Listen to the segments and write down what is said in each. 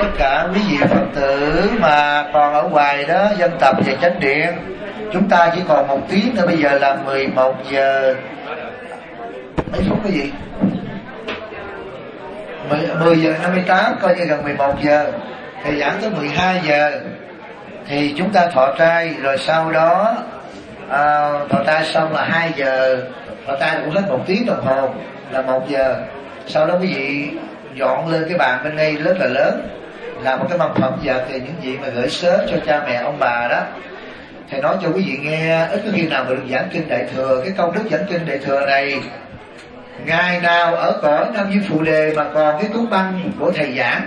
tất cả quý vị Phật tử mà còn ở ngoài đó dân tập về chánh điện, chúng ta chỉ còn 1 tiếng nữa, bây giờ là 11 giờ mấy phút cái gì 10 giờ 58, coi như gần 11 giờ thì giảng tới 12 giờ thì chúng ta thọ trai, rồi sau đó thọ trai xong là 2 giờ, thọ trai cũng hết 1 tiếng đồng hồ là 1 giờ. Sau đó quý vị dọn lên cái bàn bên đây rất là lớn, làm một cái mâm Phật vật, thì những vị mà gửi sớ cho cha mẹ ông bà đó, thầy nói cho quý vị nghe, ít có khi nào mà được giảng kinh Đại Thừa. Cái công đức giảng kinh Đại Thừa này, ngày nào ở cõi Nam Diêm Phù Đề mà còn cái cuốn băng của thầy giảng,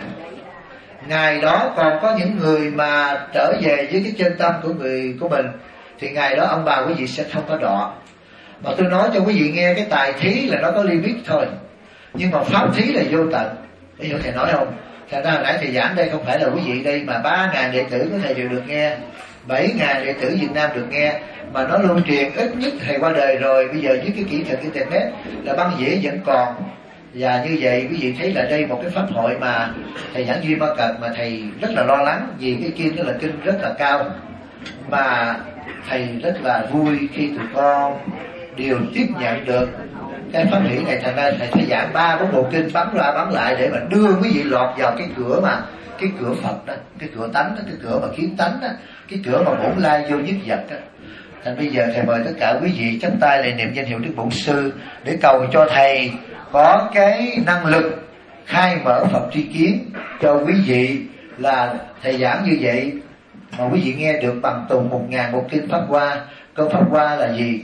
ngày đó còn có những người mà trở về với cái chân tâm của mình, thì ngày đó ông bà quý vị sẽ không có đọa. Mà tôi nói cho quý vị nghe, cái tài thí là nó có limit thôi, nhưng mà pháp thí là vô tận. Bây giờ thầy nói không? Thành ra hồi nãy thầy giảng đây không phải là quý vị đây mà 3.000 đệ tử của thầy đều được nghe, 7.000 đệ tử Việt Nam được nghe, mà nó lưu truyền ít nhất thầy qua đời rồi. Bây giờ với cái kỹ thuật internet là băng đĩa vẫn còn. Và như vậy quý vị thấy là đây một cái pháp hội mà thầy giảng Duy Ma Cật mà thầy rất là lo lắng, vì cái kinh đó là kinh rất là cao, mà thầy rất là vui khi tụi con đều tiếp nhận được cái pháp hỷ này. Thành ra thầy phải giảng 3-4 bộ kinh bắn ra bắn lại để mà đưa quý vị lọt vào cái cửa mà cái cửa Phật đó, cái cửa tánh đó, cái cửa mà kiến tánh đó, cái cửa mà bổn lai vô nhất vật đó. Thành bây giờ thầy mời tất cả quý vị chắp tay lại niệm danh hiệu Đức Bổn Sư để cầu cho thầy có cái năng lực khai mở Phật tri kiến cho quý vị. Là thầy giảng như vậy mà quý vị nghe được bằng tụng 1.000 bộ kinh Pháp Hoa. Câu Pháp Hoa là gì?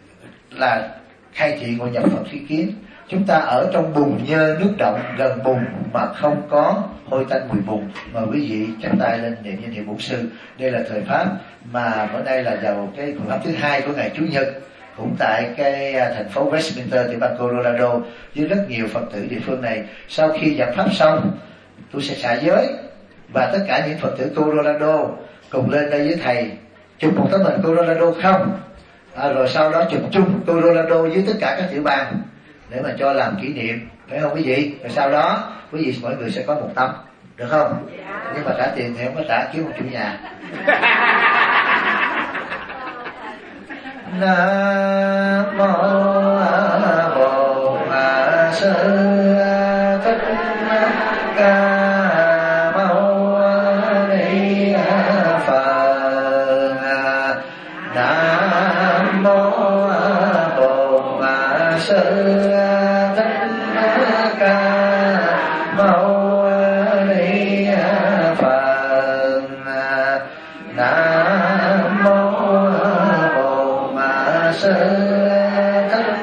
Là khai thị ngộ nhập Phật tri kiến. Chúng ta ở trong bùn nhơ nước động, gần bùn mà không có hôi tanh mùi bùn. Mà quý vị chắp tay lên niệm danh hiệu Bổn Sư. Đây là thời pháp mà bữa nay là vào cái phương pháp thứ 2 của ngày Chủ nhật, cũng tại cái thành phố Westminster, tiểu bang Colorado, với rất nhiều Phật tử địa phương này. Sau khi giảng pháp xong, tôi sẽ xả giới và tất cả những Phật tử Colorado cùng lên đây với thầy chụp một tấm hình Colorado không, rồi sau đó chụp chung Colorado với tất cả các tiểu bang để mà cho làm kỷ niệm, phải không quý vị? Rồi sau đó quý vị mỗi người sẽ có một tấm, được không? Nhưng mà trả tiền thì không có trả, kiếm một chủ nhà. Nam mô Bổn Sư Thích Ca Mâu Ni Phật. Nam mô Bổn Sư Thích Ca Mâu Ni Phật. Nam mô Sư Thích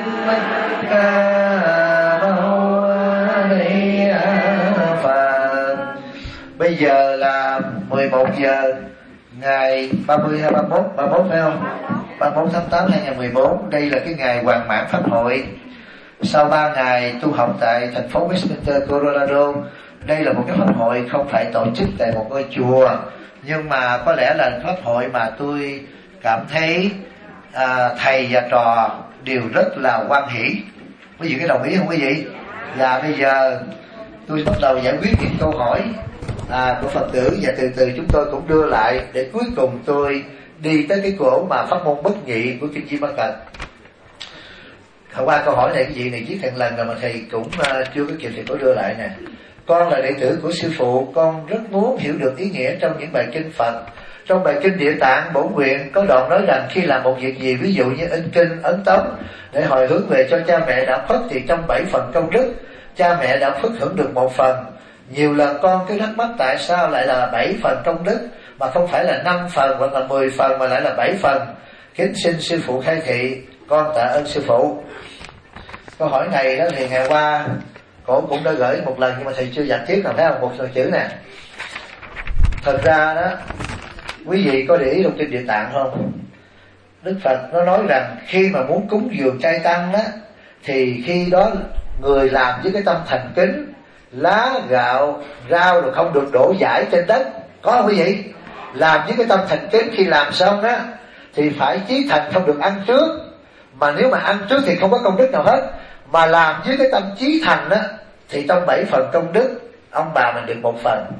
Ca Mâu Ni Phật. Bây giờ là 11 giờ ngày 30 hay 31, 31 phải không? 31 tháng 8 2014. Đây là cái ngày hoàn mãn pháp hội. Sau 3 ngày tu học tại thành phố Westminster, Colorado, đây là một cái pháp hội không phải tổ chức tại một ngôi chùa, nhưng mà có lẽ là pháp hội mà tôi cảm thấy thầy và trò đều rất là hoan hỷ. Quý vị có đồng ý không quý vị? Và bây giờ tôi bắt đầu giải quyết những câu hỏi của Phật tử, và từ từ chúng tôi cũng đưa lại để cuối cùng tôi đi tới cái cổ mà pháp môn bất nhị của kinh Di Ma Cật. Hôm qua câu hỏi này cái gì này viết hàng lần rồi mà thầy cũng chưa có kịp thầy có đưa lại nè. Con là đệ tử của sư phụ, con rất muốn hiểu được ý nghĩa trong những bài kinh Phật. Trong bài kinh Địa Tạng Bổn Nguyện có đoạn nói rằng khi làm một việc gì, ví dụ như in kinh, ấn tống để hồi hướng về cho cha mẹ đã khuất, thì trong 7 phần công đức, cha mẹ đã khuất hưởng được 1 phần. Nhiều lần con cứ thắc mắc tại sao lại là 7 phần công đức mà không phải là 5 phần hoặc là 10 phần mà lại là 7 phần. Kính xin sư phụ khai thị, con tạ ơn sư phụ. Câu hỏi này đó thì ngày qua cổ cũng đã gửi một lần nhưng mà thầy chưa giải thích nào, thấy không? Một chữ nè. Thật ra đó, quý vị có để ý trong kinh Địa Tạng không? Đức Phật nó nói rằng khi mà muốn cúng dường trai tăng á, thì khi đó người làm với cái tâm thành kính, lá, gạo, rau rồi không được đổ dãi trên đất. Có không quý vị? Làm với cái tâm thành kính, khi làm xong á thì phải chí thành, không được ăn trước. Mà nếu mà ăn trước thì không có công đức nào hết. Mà làm với cái tâm chí thành á thì trong 7 phần công đức, ông bà mình được 1 phần.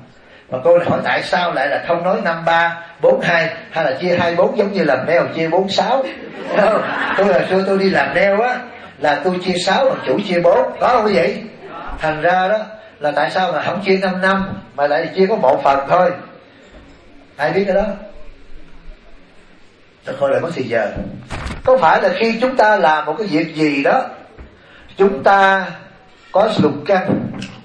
Mà cô hỏi tại sao lại là không nói 5-3-4-2 hay là chia 2-4 giống như làm nail chia 4-6? Tôi hồi xưa tôi đi làm nail á là tôi chia 6 còn chủ chia 4, có không quý vị? Thành ra đó là tại sao mà không chia 5 năm mà lại chia có 1 phần thôi? Ai biết cái đó? Tôi thôi lại mất thì giờ. Có phải là khi chúng ta làm một cái việc gì đó, chúng ta có lục căn,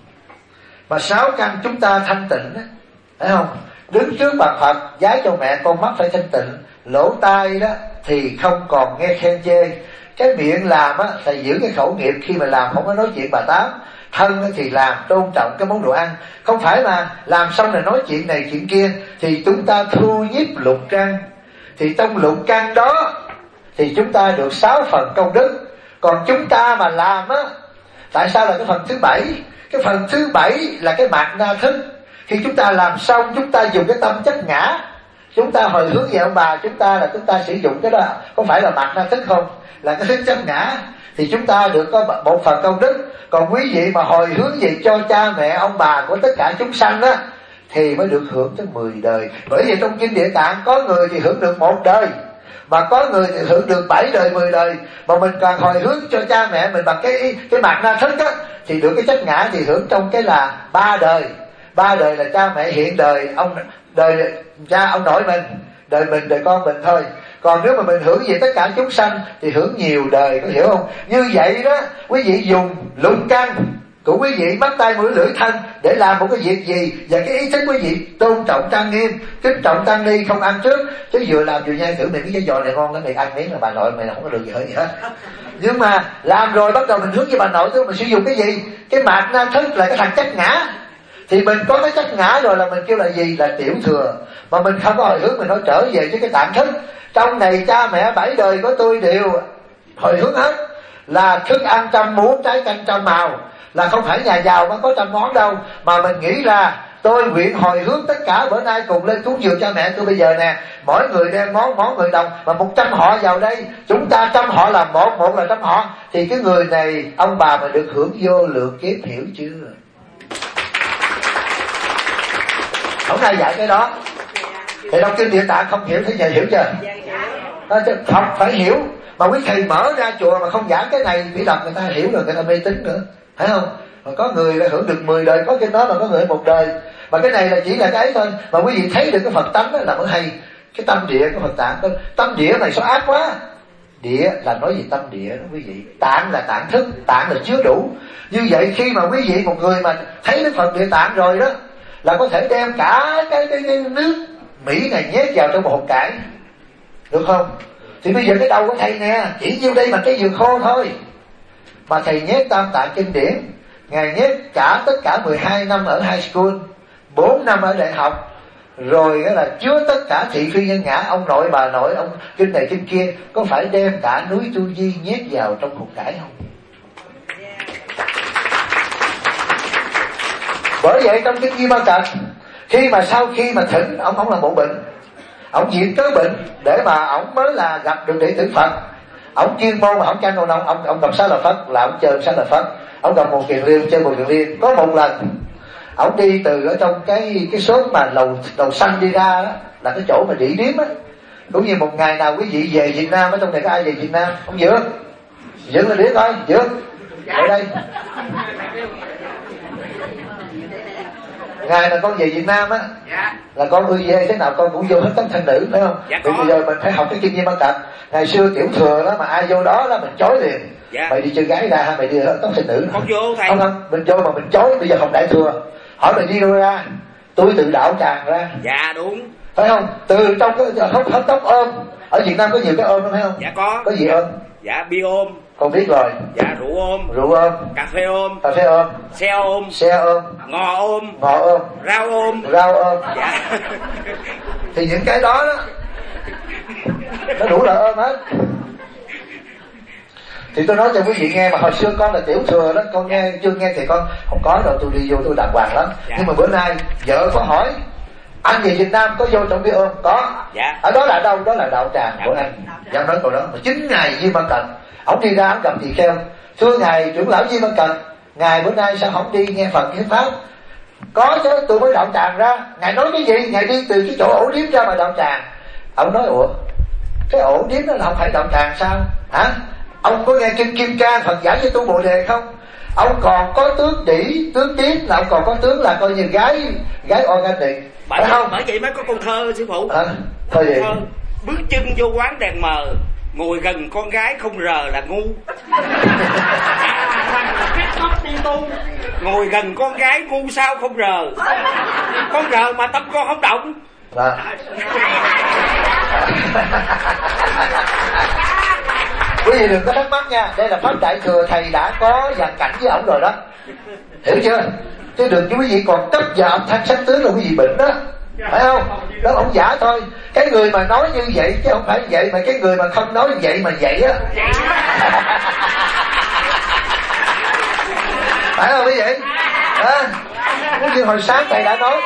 mà 6 căn chúng ta thanh tịnh đó, phải không? Đứng trước bàn Phật vái cho mẹ, con mắt phải thanh tịnh, lỗ tai đó thì không còn nghe khen chê, cái miệng làm á phải giữ cái khẩu nghiệp, khi mà làm không có nói chuyện bà tám, thân thì làm tôn trọng cái món đồ ăn, không phải mà làm xong rồi nói chuyện này chuyện kia. Thì chúng ta thu nhiếp lục căn, thì trong lục căn đó thì chúng ta được 6 phần công đức. Còn chúng ta mà làm á, tại sao là cái phần thứ 7? Cái phần thứ 7 là cái mạt na thức. Khi chúng ta làm xong, chúng ta dùng cái tâm chất ngã, chúng ta hồi hướng về ông bà, chúng ta sử dụng cái đó, có phải là mạt na thức không? Là cái thức chất ngã, thì chúng ta được có 1 phần công đức. Còn quý vị mà hồi hướng về cho cha mẹ ông bà của tất cả chúng sanh á, thì mới được hưởng tới 10 đời. Bởi vì trong kinh Địa Tạng có người thì hưởng được 1 đời, mà có người thì hưởng được 7 đời 10 đời. Mà mình càng hồi hướng cho cha mẹ mình bằng cái mạt na thức á, thì được cái chất ngã thì hưởng trong cái là 3 đời. 3 đời là cha mẹ hiện đời, đời cha ông nội mình, đời mình, đời con mình thôi. Còn nếu mà mình hưởng về tất cả chúng sanh thì hưởng nhiều đời, có hiểu không? Như vậy đó, quý vị dùng lục căn của quý vị, mắt tay mũi lưỡi thân để làm một cái việc gì, và cái ý thức quý vị tôn trọng trang nghiêm, kính trọng tăng ni, không ăn trước. Chứ vừa làm vừa nhai thử mình cái giò này ngon, cái này ăn miếng là bà nội mày không có được gì hết. Nhưng mà làm rồi bắt đầu mình hướng với bà nội, tức mình sử dụng cái gì? Cái mạt na thức là cái thằng chất ngã. Thì mình có cái chất ngã rồi là mình kêu là gì? Là tiểu thừa. Mà mình không có hồi hướng, mình nói trở về với cái tạng thức. Trong này cha mẹ 7 đời của tôi đều hồi hướng hết, là thức ăn trăm muỗng, trái canh trăm màu, là không phải nhà giàu mới có trăm món đâu. Mà mình nghĩ là tôi nguyện hồi hướng tất cả bữa nay cùng lên cúng dường cha mẹ tôi bây giờ nè, mỗi người đem món người đồng, mà 100 họ vào đây, chúng ta 100 họ làm một là 100 họ, thì cái người này ông bà mà được hưởng vô lượng kiếp, hiểu chưa? Không ai dạy cái đó. Thì trong kinh Địa Tạng không hiểu, thế giờ hiểu chưa? Học phải hiểu. Mà quý thầy mở ra chùa mà không giảng cái này, bị đọc người ta hiểu rồi, người ta mê tín nữa, phải không? Mà có người là hưởng được 10 đời, có cái đó mà có người 1 đời. Mà cái này là chỉ là cái thôi. Mà quý vị thấy được cái Phật tánh đó là mới hay. Cái tâm địa của Phật Tạng, tâm địa này sao ác quá. Địa là nói gì? Tâm địa đó quý vị. Tạng là tạng thức, tạng là chứa đủ. Như vậy khi mà quý vị, một người mà thấy cái Phật Địa Tạng rồi đó, là có thể đem cả cái nước Mỹ này nhét vào trong một hộp cải, được không? Thì bây giờ cái đầu của thầy nè, chỉ nhiêu đây mà cái dừa khô thôi, mà thầy nhét Tam Tạng kinh điển, ngài nhét cả tất cả 12 năm ở high school, 4 năm ở đại học, rồi đó là chứa tất cả thị phi nhân ngã, ông nội bà nội, ông kinh này kinh kia. Có phải đem cả núi Tu Di nhét vào trong hộp cải không? Bởi vậy trong kinh Di Ba Cật, sau khi mà thỉnh ông là bộ bệnh, ông diện cớ bệnh để mà ông mới là gặp được đệ tử Phật. Ông chuyên môn mà ông tranh ông gặp Xá Lợi Phất, là ông chơi Xá Lợi Phất. Ông gặp một kiền liên, chơi một kiền liên. Có một lần ông đi từ ở trong cái xóm mà lầu xanh đi ra đó, là cái chỗ mà đỉ điếm á. Cũng như một ngày nào quý vị về Việt Nam, ở trong này có ai về Việt Nam? Ông Dược là điếm thôi, Dược ở đây. Ngày mà con về Việt Nam á, là con ưa về thế nào con cũng vô hết tấm thanh nữ, phải không? Vì bây giờ mình phải học cái kinh Di Ba Cật. Ngày xưa tiểu thừa đó, mà ai vô đó là mình chối liền. Mày đi chơi gái ra hay mày đi hết tấm thanh nữ? Con vô thầy. Không, mình vô mà mình chối. Bây giờ học đại thừa, hỏi mày đi đâu ra? Tôi tự đạo tràn ra. Dạ đúng. Phải không? Từ trong cái hớt tóc ôm. Ở Việt Nam có nhiều cái ôm đó, phải không? Dạ có. Có gì ôm? Dạ bia ôm. Con biết rồi. Dạ rượu ôm. Rượu ôm. Cà phê ôm. Cà phê ôm. Xe ôm. Xe ôm. Ngò ôm. Ngò ôm. Rau ôm. Rau ôm. Dạ. Thì những cái đó nó đủ là ôm hết. Thì tôi nói cho quý vị nghe, mà hồi xưa con là tiểu thừa đó, con nghe chưa nghe thì con không có đâu, tôi đi vô tôi đàng hoàng lắm. Dạ. Nhưng mà bữa nay vợ có hỏi anh về Việt Nam có vô trong bia ôm? Có. Dạ. Ở đó là đâu? Đó là đạo tràng của anh. Dám nói câu đó. Mà 9 ngày Di Ba Cật, ông đi ra ông cầm tỳ kheo, thưa ngài trưởng lão Di Ba Cật, ngài bữa nay sao không đi nghe Phật nghe pháp? Có chứ, tôi mới đạo tràng ra. Ngài nói cái gì? Ngài đi từ cái chỗ ổ điếm ra mà đạo tràng. Ông nói ủa, cái ổ điếm đó là không phải đạo tràng sao hả? Ông có nghe kinh Kim Cang Phật giải cho tu Bồ Đề không? Ông còn có tướng đỉ, tướng điếm là ông còn có tướng là coi như gái organic, bởi phải không? Bởi vậy mới có câu thơ sư phụ. Thôi gì? Bước chân vô quán đèn mờ, ngồi gần con gái không rờ là ngu. Ngồi gần con gái ngu sao không rờ? Con rờ mà tâm con không động. Quý vị đừng có thắc mắc nha, đây là pháp đại thừa, thầy đã có dàn cảnh với ổng rồi đó, hiểu chưa? Chứ đừng chứ quý vị còn chấp vào âm thanh sắc tướng là quý vị bệnh đó, phải không? Đó ổng giả thôi. Cái người mà nói như vậy chứ không phải vậy, mà cái người mà không nói như vậy mà vậy á. Phải không quý vị? Như hồi sáng thầy đã nói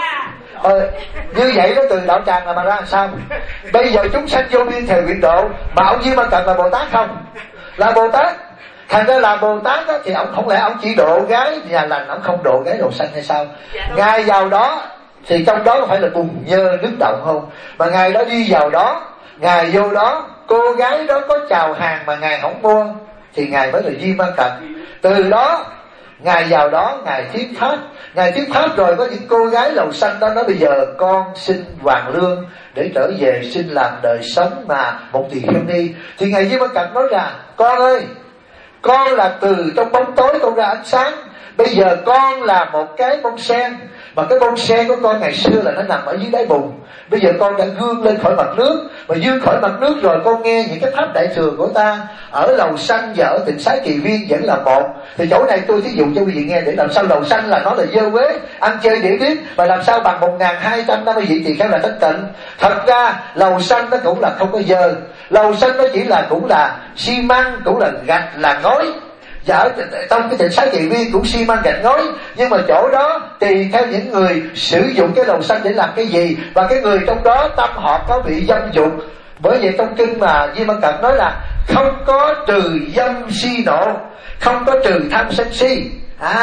như vậy đó, từ đạo tràng là mà ra làm sao? Bây giờ chúng sanh vô biên thề nguyện độ, mà ông Di Ma Cật là Bồ Tát không? Là Bồ Tát. Thành ra là Bồ Tát đó, thì ông không lẽ ông chỉ độ gái nhà lành, ông không độ gái đồ xanh hay sao? Ngài vào đó thì trong đó có phải là bùn nhơ nước động không? Mà ngài đó đi vào đó, ngài vô đó, cô gái đó có chào hàng mà ngài không mua thì ngài mới là Di Ma Cật. Từ đó ngài vào đó, ngài thuyết pháp. Ngài thuyết pháp rồi có những cô gái lầu xanh đó nói bây giờ con xin hoàng lương để trở về xin làm đời sống mà một tỳ kheo ni. Thì ngài Di Ma Cật nói rằng con ơi, con là từ trong bóng tối con ra ánh sáng. Bây giờ con là một cái bông sen, mà cái bông sen của con ngày xưa là nó nằm ở dưới đáy bùn. Bây giờ con đã vươn lên khỏi mặt nước, mà vươn khỏi mặt nước rồi con nghe những cái pháp đại thừa của ta ở lầu xanh và ở Tịnh Xá Kỳ Viên vẫn là một. Thì chỗ này tôi thí dụ cho quý vị nghe để làm sao lầu xanh là nó là dơ quế, ăn chơi để biết, mà làm sao bằng 1250 vị tỳ kheo là thanh tịnh. Thật ra lầu xanh nó cũng là không có dơ, lầu xanh nó chỉ là cũng là xi măng, cũng là gạch, là ngói. Và ở trong cái Tịnh Xá Kỳ Viên cũng xi măng gạch ngói, nhưng mà chỗ đó tùy theo những người sử dụng cái lầu xanh để làm cái gì, và cái người trong đó tâm họ có bị dâm dục. Bởi vậy trong kinh mà Di Ma Cật nói là không có trừ dâm si nộ, không có trừ tham sân si.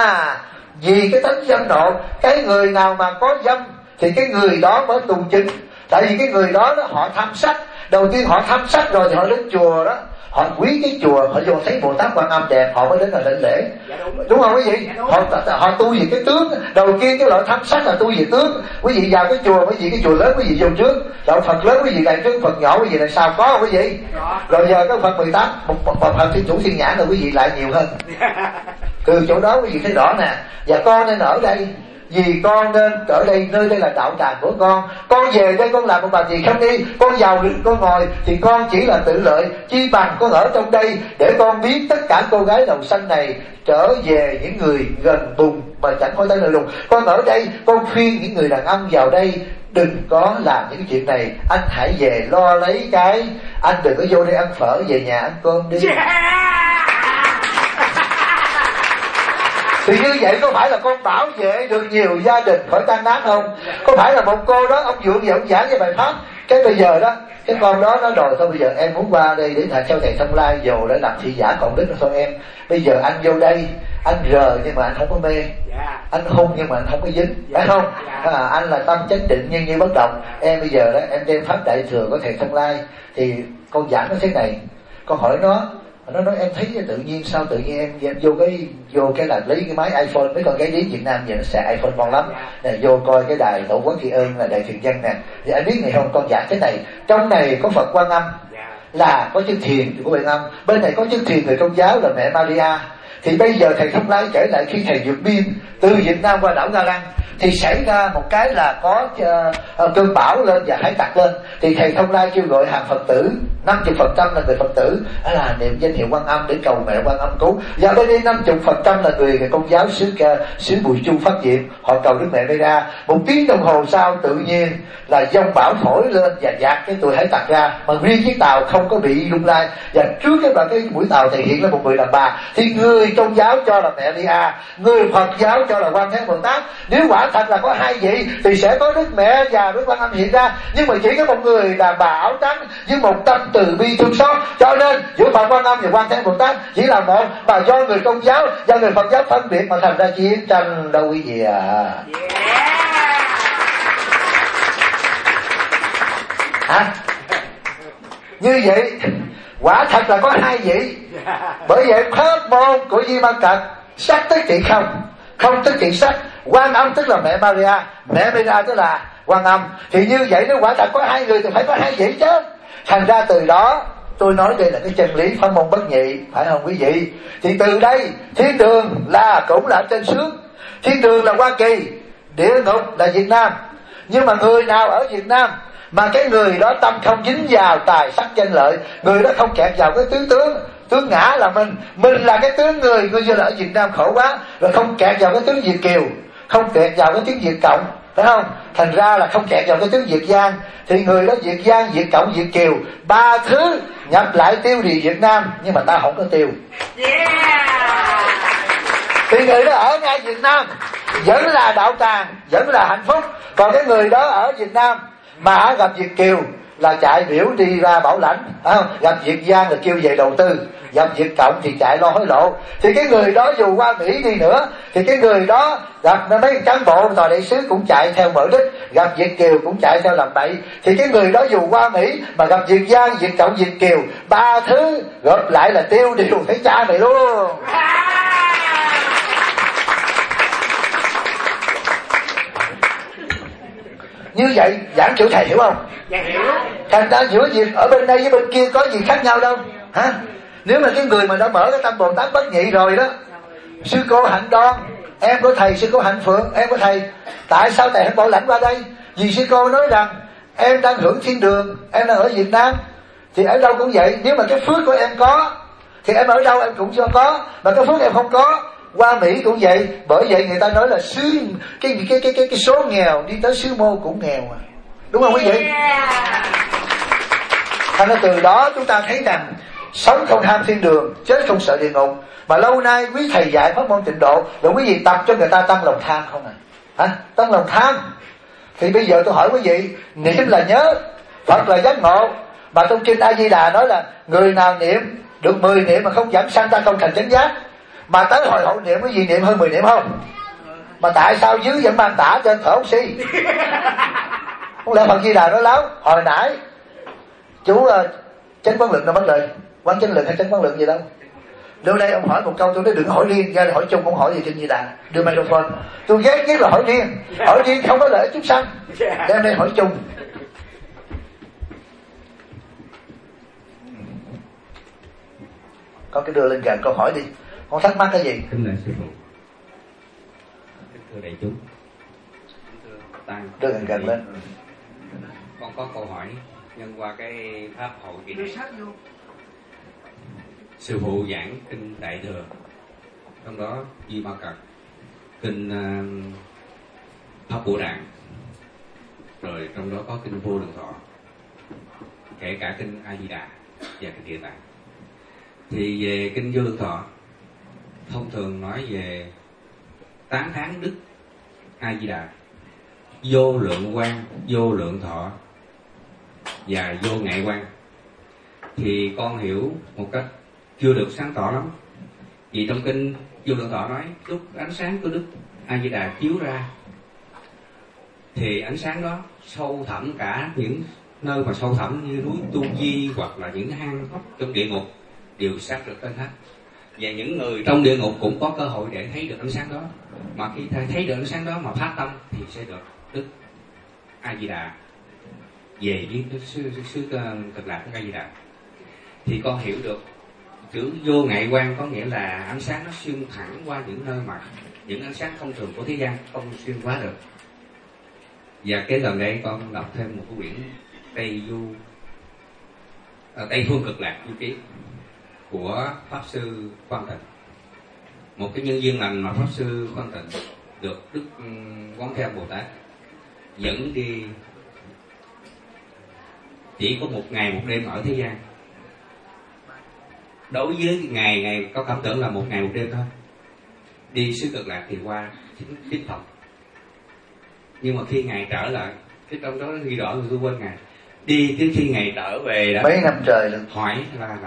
Vì cái tánh dâm nộ, cái người nào mà có dâm thì cái người đó mới tù chính. Tại vì cái người đó họ tham sắc. Đầu tiên họ tham sắc rồi thì họ đến chùa đó, họ quý cái chùa, họ vô thấy Bồ Tát Quan Âm đẹp, họ mới đến là đảnh lễ. Đúng không quý vị? Họ tu về cái tướng. Đầu tiên cái loại tham sắc là tu về tướng. Quý vị vào cái chùa, quý vị cái chùa lớn quý vị vô trước, đạo Phật lớn quý vị lại trước, Phật nhỏ quý vị là sao? Có không quý vị? Rồi giờ cái Phật 18, một Phật Thiên Chủ Thiên Nhãn là quý vị lại nhiều hơn. Từ chỗ đó quý vị thấy rõ nè. Và con nên ở đây, vì con nên ở đây, nơi đây là đạo tràng của con. Con về đây con làm một bà tỳ kheo ni, con vào con ngồi thì con chỉ là tự lợi. Chi bằng con ở trong đây để con biết tất cả cô gái đầu xanh này trở về những người gần bùn mà chẳng có tới nơi đùng. Con ở đây con khuyên những người đàn ông vào đây đừng có làm những chuyện này. Anh hãy về lo lấy cái, anh đừng có vô đây ăn phở, về nhà ăn cơm đi. Thì như vậy có phải là con bảo vệ được nhiều gia đình khỏi tan nát không? Có phải là một cô đó ông dượng về ông giảng cái bài pháp, cái bây giờ đó cái con đó nó đòi thôi bây giờ em muốn qua đây để theo thầy Thông Lai vô để làm thị giả còn đức thôi em. Bây giờ anh vô đây, anh rờ nhưng mà anh không có mê, anh hung nhưng mà anh không có dính, phải không? Anh là tâm chánh định nhưng như bất động. Em bây giờ đó em đem pháp đại thừa của thầy Thông Lai thì con giảng nó thế này, con hỏi nó nói em thấy tự nhiên sao tự nhiên em vô cái là lấy cái máy iPhone, mấy con gái điếm Việt Nam giờ nó xài iPhone ngon lắm nè, vô coi cái đài Tổ Quốc Tri Ân là đài thiền dân nè, thì anh biết này không, con giảng cái này trong này có Phật Quan Âm là có chư thiền của Quan Âm, bên này có chư thiền người Công giáo là mẹ Maria. Thì bây giờ thầy Thông Lai kể lại khi thầy vượt biên từ Việt Nam qua đảo Ga Lăng thì xảy ra một cái là có cơn bão lên và hải tặc lên, thì thầy Thông Lai kêu gọi hàng Phật tử 50% là người Phật tử là niệm danh hiệu Quan Âm để cầu mẹ Quan Âm cứu, và bên đây 50% là người Công giáo xứ Bùi Chu phát diệm, họ cầu Đức Mẹ Maria. 1 tiếng đồng hồ sau tự nhiên là giông bão thổi lên và dạt cái tụi hải tặc ra, mà riêng chiếc tàu không có bị lung lay. Và trước cái mũi tàu thể hiện là một người đàn bà, thì người Công giáo cho là mẹ Maria, người Phật giáo cho là Quan Thế Bồ Tát. Nếu quả thật là có hai vị thì sẽ có Đức Mẹ và Đức Quan Âm hiện ra, nhưng mà chỉ có một người đàn bà áo trắng với một tâm từ bi thương xót, cho nên giữa Phật Quan Âm và Quan Thế Bồ Tát chỉ là một, mà do người Công giáo và người Phật giáo phân biệt mà thành ra chiến tranh đâu quý vị à. Như vậy quả thật là có hai vị. Bởi vậy pháp môn của Di Măng Cật, sắc tức trị không, không tức trị sắc, Quan Âm tức là mẹ Maria, mẹ Maria tức là Quan Âm. Thì như vậy nếu quả thật có hai người thì phải có hai vị chứ. Thành ra từ đó tôi nói đây là cái chân lý pháp môn bất nhị, phải không quý vị? Thì từ đây thiên đường là cũng là trên xuống, thiên đường là Hoa Kỳ, địa ngục là Việt Nam. Nhưng mà người nào ở Việt Nam mà cái người đó tâm không dính vào tài sắc danh lợi, người đó không kẹt vào cái tướng ngã là mình là cái tướng người như là ở Việt Nam khổ quá, rồi không kẹt vào cái tướng Việt kiều, không kẹt vào cái tiếng Việt cộng, phải không? Thành ra là không kẹt vào cái tiếng Việt Giang, thì người đó Việt Giang, Việt cộng, Việt kiều, ba thứ nhập lại tiêu đi Việt Nam, nhưng mà ta không có tiêu. Thì người đó ở ngay Việt Nam vẫn là đạo tràng, vẫn là hạnh phúc. Còn cái người đó ở Việt Nam mà gặp Việt kiều là chạy biểu đi ra bảo lãnh, gặp Việt Giang là kêu về đầu tư, gặp Việt cộng thì chạy lo hối lộ. Thì cái người đó dù qua Mỹ đi nữa thì cái người đó gặp mấy cán bộ tòa đại sứ cũng chạy theo mở đích, gặp Việt kiều cũng chạy theo làm bậy. Thì cái người đó dù qua Mỹ mà gặp Việt Giang, Việt cộng, Việt kiều, ba thứ gộp lại là tiêu đều thấy cha mày luôn. Như vậy giảng chữ thầy hiểu không? Dạ hiểu. Thành ra giữa việc ở bên đây với bên kia có gì khác nhau đâu hả? Nếu mà cái người mà đã mở cái tâm Bồ Tát bất nhị rồi đó, sư cô Hạnh Đoan, em của thầy, sư cô Hạnh Phượng, em của thầy, tại sao thầy không bảo lãnh qua đây? Vì sư cô nói rằng em đang hưởng thiên đường, em đang ở Việt Nam, thì ở đâu cũng vậy. Nếu mà cái phước của em có thì em ở đâu em cũng chưa có, mà cái phước em không có, qua Mỹ cũng vậy. Bởi vậy người ta nói là cái số nghèo đi tới xứ mô cũng nghèo à, đúng không quý vị? Thành ra từ đó chúng ta thấy rằng sống không ham thiên đường, chết không sợ địa ngục. Mà lâu nay quý thầy dạy pháp môn Tịnh Độ rồi quý vị tập cho người ta tăng lòng tham không à? Tăng lòng tham. Thì bây giờ tôi hỏi quý vị, niệm là nhớ, Phật là giác ngộ. Mà trong kinh A Di Đà nói là người nào niệm được 10 niệm mà không giảm sanh ta không thành chánh giác. Mà tới hồi hậu niệm quý vị niệm hơn 10 niệm không? Mà tại sao dưới vẫn mang tả trên thở oxy? Không lẽ Phật Di Đà nói láo? Hồi nãy chú Chánh Quán Lực nó mất lời, Quán Chánh Lực hay Chánh Quán Lực gì đâu. Lúc đây ông hỏi một câu tôi nói đừng hỏi riêng, ra hỏi chung, không hỏi gì trên Di Đà. Đưa microphone. Tôi ghét là hỏi riêng không có lợi chút sanh. Đem đây hỏi chung. Có cái đưa lên gần câu hỏi đi. Con thắc mắc cái gì? Kính lạy sư phụ. Thưa đại chúng. Đưa gần lên. Con có câu hỏi nhân qua cái pháp hội kỳ này. Sư phụ giảng kinh Đại Thừa, trong đó Di Ma Cật, kinh Pháp Bồ Đàn, rồi trong đó có kinh Vô Lượng Thọ, kể cả kinh A Di Đà và kinh Địa Tạng. Thì về kinh Vô Lượng Thọ thông thường nói về tán thán đức A Di Đà, vô lượng quang, vô lượng thọ và vô ngại quang. Thì con hiểu một cách chưa được sáng tỏ lắm. Vì trong kinh Vô Lượng Thọ nói lúc ánh sáng của đức A Di Đà chiếu ra thì ánh sáng đó sâu thẳm cả những nơi mà sâu thẳm như núi Tu Di hoặc là những hang hốc trong địa ngục đều sát được tên hết. Và những người trong địa ngục cũng có cơ hội để thấy được ánh sáng đó. Mà khi thấy được ánh sáng đó mà phát tâm thì sẽ được đức A Di Đà về với sư Cực Lạc của A Di Đà. Thì con hiểu được chữ vô ngại quang có nghĩa là ánh sáng nó xuyên thẳng qua những nơi mà những ánh sáng thông thường của thế gian không xuyên qua được. Và cái lần đây con đọc thêm một cái quyển Tây Phương Cực Lạc Du Ký của Pháp Sư Quang Tịnh. Một cái nhân duyên lành mà Pháp Sư Quang Tịnh được Đức Quán Thế Âm Bồ Tát dẫn đi chỉ có một ngày một đêm ở thế gian. Đối với ngày có cảm tưởng là một ngày một đêm thôi. Đi xứ Cực Lạc thì qua 9 phòng. Nhưng mà khi Ngài trở lại, cái trong đó ghi rõ người tôi quên Ngài. Đi đến khi Ngài trở về đó mấy năm trời luôn. Hỏi là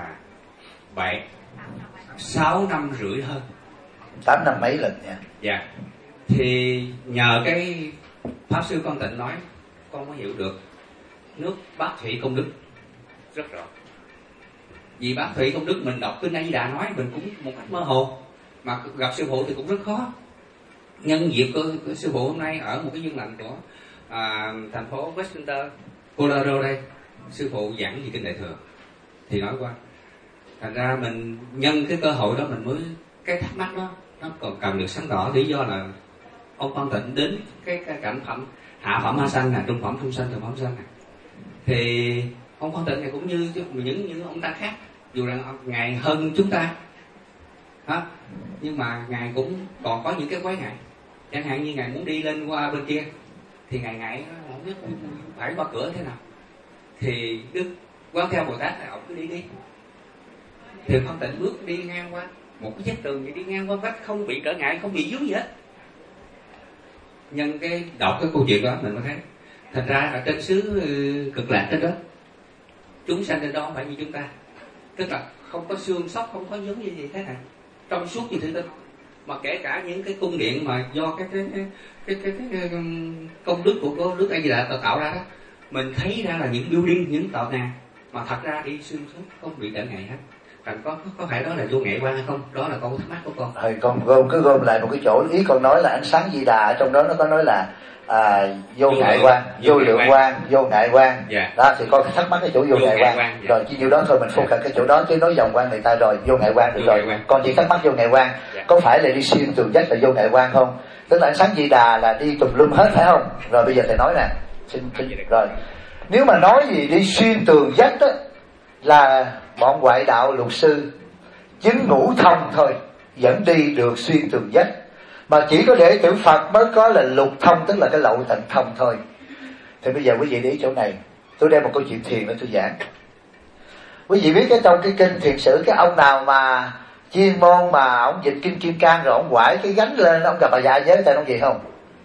6 năm rưỡi hơn, 8 năm mấy lần nha. Dạ. Thì nhờ cái Pháp Sư Quang Tịnh nói con mới hiểu được nước Bát Thủy Công Đức rất rõ. Vì Bát Thủy Công Đức mình đọc kinh A Di Đà nói mình cũng một cách mơ hồ, mà gặp sư phụ thì cũng rất khó. Nhân dịp của sư phụ hôm nay ở một cái duyên lành của thành phố Westminster, Colorado đây, sư phụ giảng về kinh Đại Thừa thì nói qua. Thành ra mình nhân cái cơ hội đó mình mới cái thắc mắc đó nó còn cần được sáng tỏ. Lý do là ông Quang Tịnh đến cái cảnh phẩm hạ phẩm A Sanh này, trung phẩm Trung Sanh, thượng phẩm Sanh này, thì ông Quang Tịnh này cũng như những ông ta khác, dù rằng ngài hơn chúng ta, nhưng mà ngài cũng còn có những cái quái ngại. Chẳng hạn như ngài muốn đi lên qua bên kia thì ngài không biết phải qua cửa thế nào, thì Đức Quán Theo Bồ Tát là ông cứ đi. Thì Quang Tịnh bước đi ngang qua một cái vách tường, đi ngang qua vách không bị trở ngại, không bị vướng gì hết. Nhân cái đọc cái câu chuyện đó mình mới thấy, thành ra ở trên xứ Cực Lạc trên đó, chúng sanh trên đó không phải như chúng ta, tức là không có xương sóc, không có giống như gì thế này, trong suốt như thủy tinh. Mà kể cả những cái cung điện mà do cái công đức của Đức A Di Đà tạo ra đó, mình thấy ra là những building, những tòa nhà mà thật ra đi xương suốt không bị trở ngại hết. Thành có phải đó là vô ngại quan hay không? Đó là câu thắc mắc của con. Con cứ gom lại một cái chỗ, ý con nói là ánh sáng Di Đà, trong đó nó có nói là vô ngại quan, vô lượng quan, vô ngại quan. Đó thì con thắc mắc cái chỗ vô ngại quan. Rồi chỉ nhiêu đó thôi, mình phô cận cái chỗ đó chứ nói vòng quan người ta rồi, vô ngại quan được rồi. Con chỉ thắc mắc vô ngại quan, có phải là đi xuyên tường vách là vô ngại quan không? Tức là ánh sáng Di Đà là đi tùm lum hết phải không? Rồi bây giờ thầy nói nè, rồi nếu mà nói gì đi xuyên tường vách đó là bọn ngoại đạo luật sư chứng ngũ thông thôi vẫn đi được xuyên tường vách, mà chỉ có đệ tử Phật mới có là lục thông, tức là cái lậu tận thông thôi. Thì bây giờ quý vị để ý chỗ này, tôi đem một câu chuyện thiền để tôi giảng. Quý vị biết cái trong cái kinh Thiền Sử, cái ông nào mà chuyên môn mà ông dịch kinh Kim Cang rồi ông quải cái gánh lên, ông gặp bà già nhớ tên ông gì không?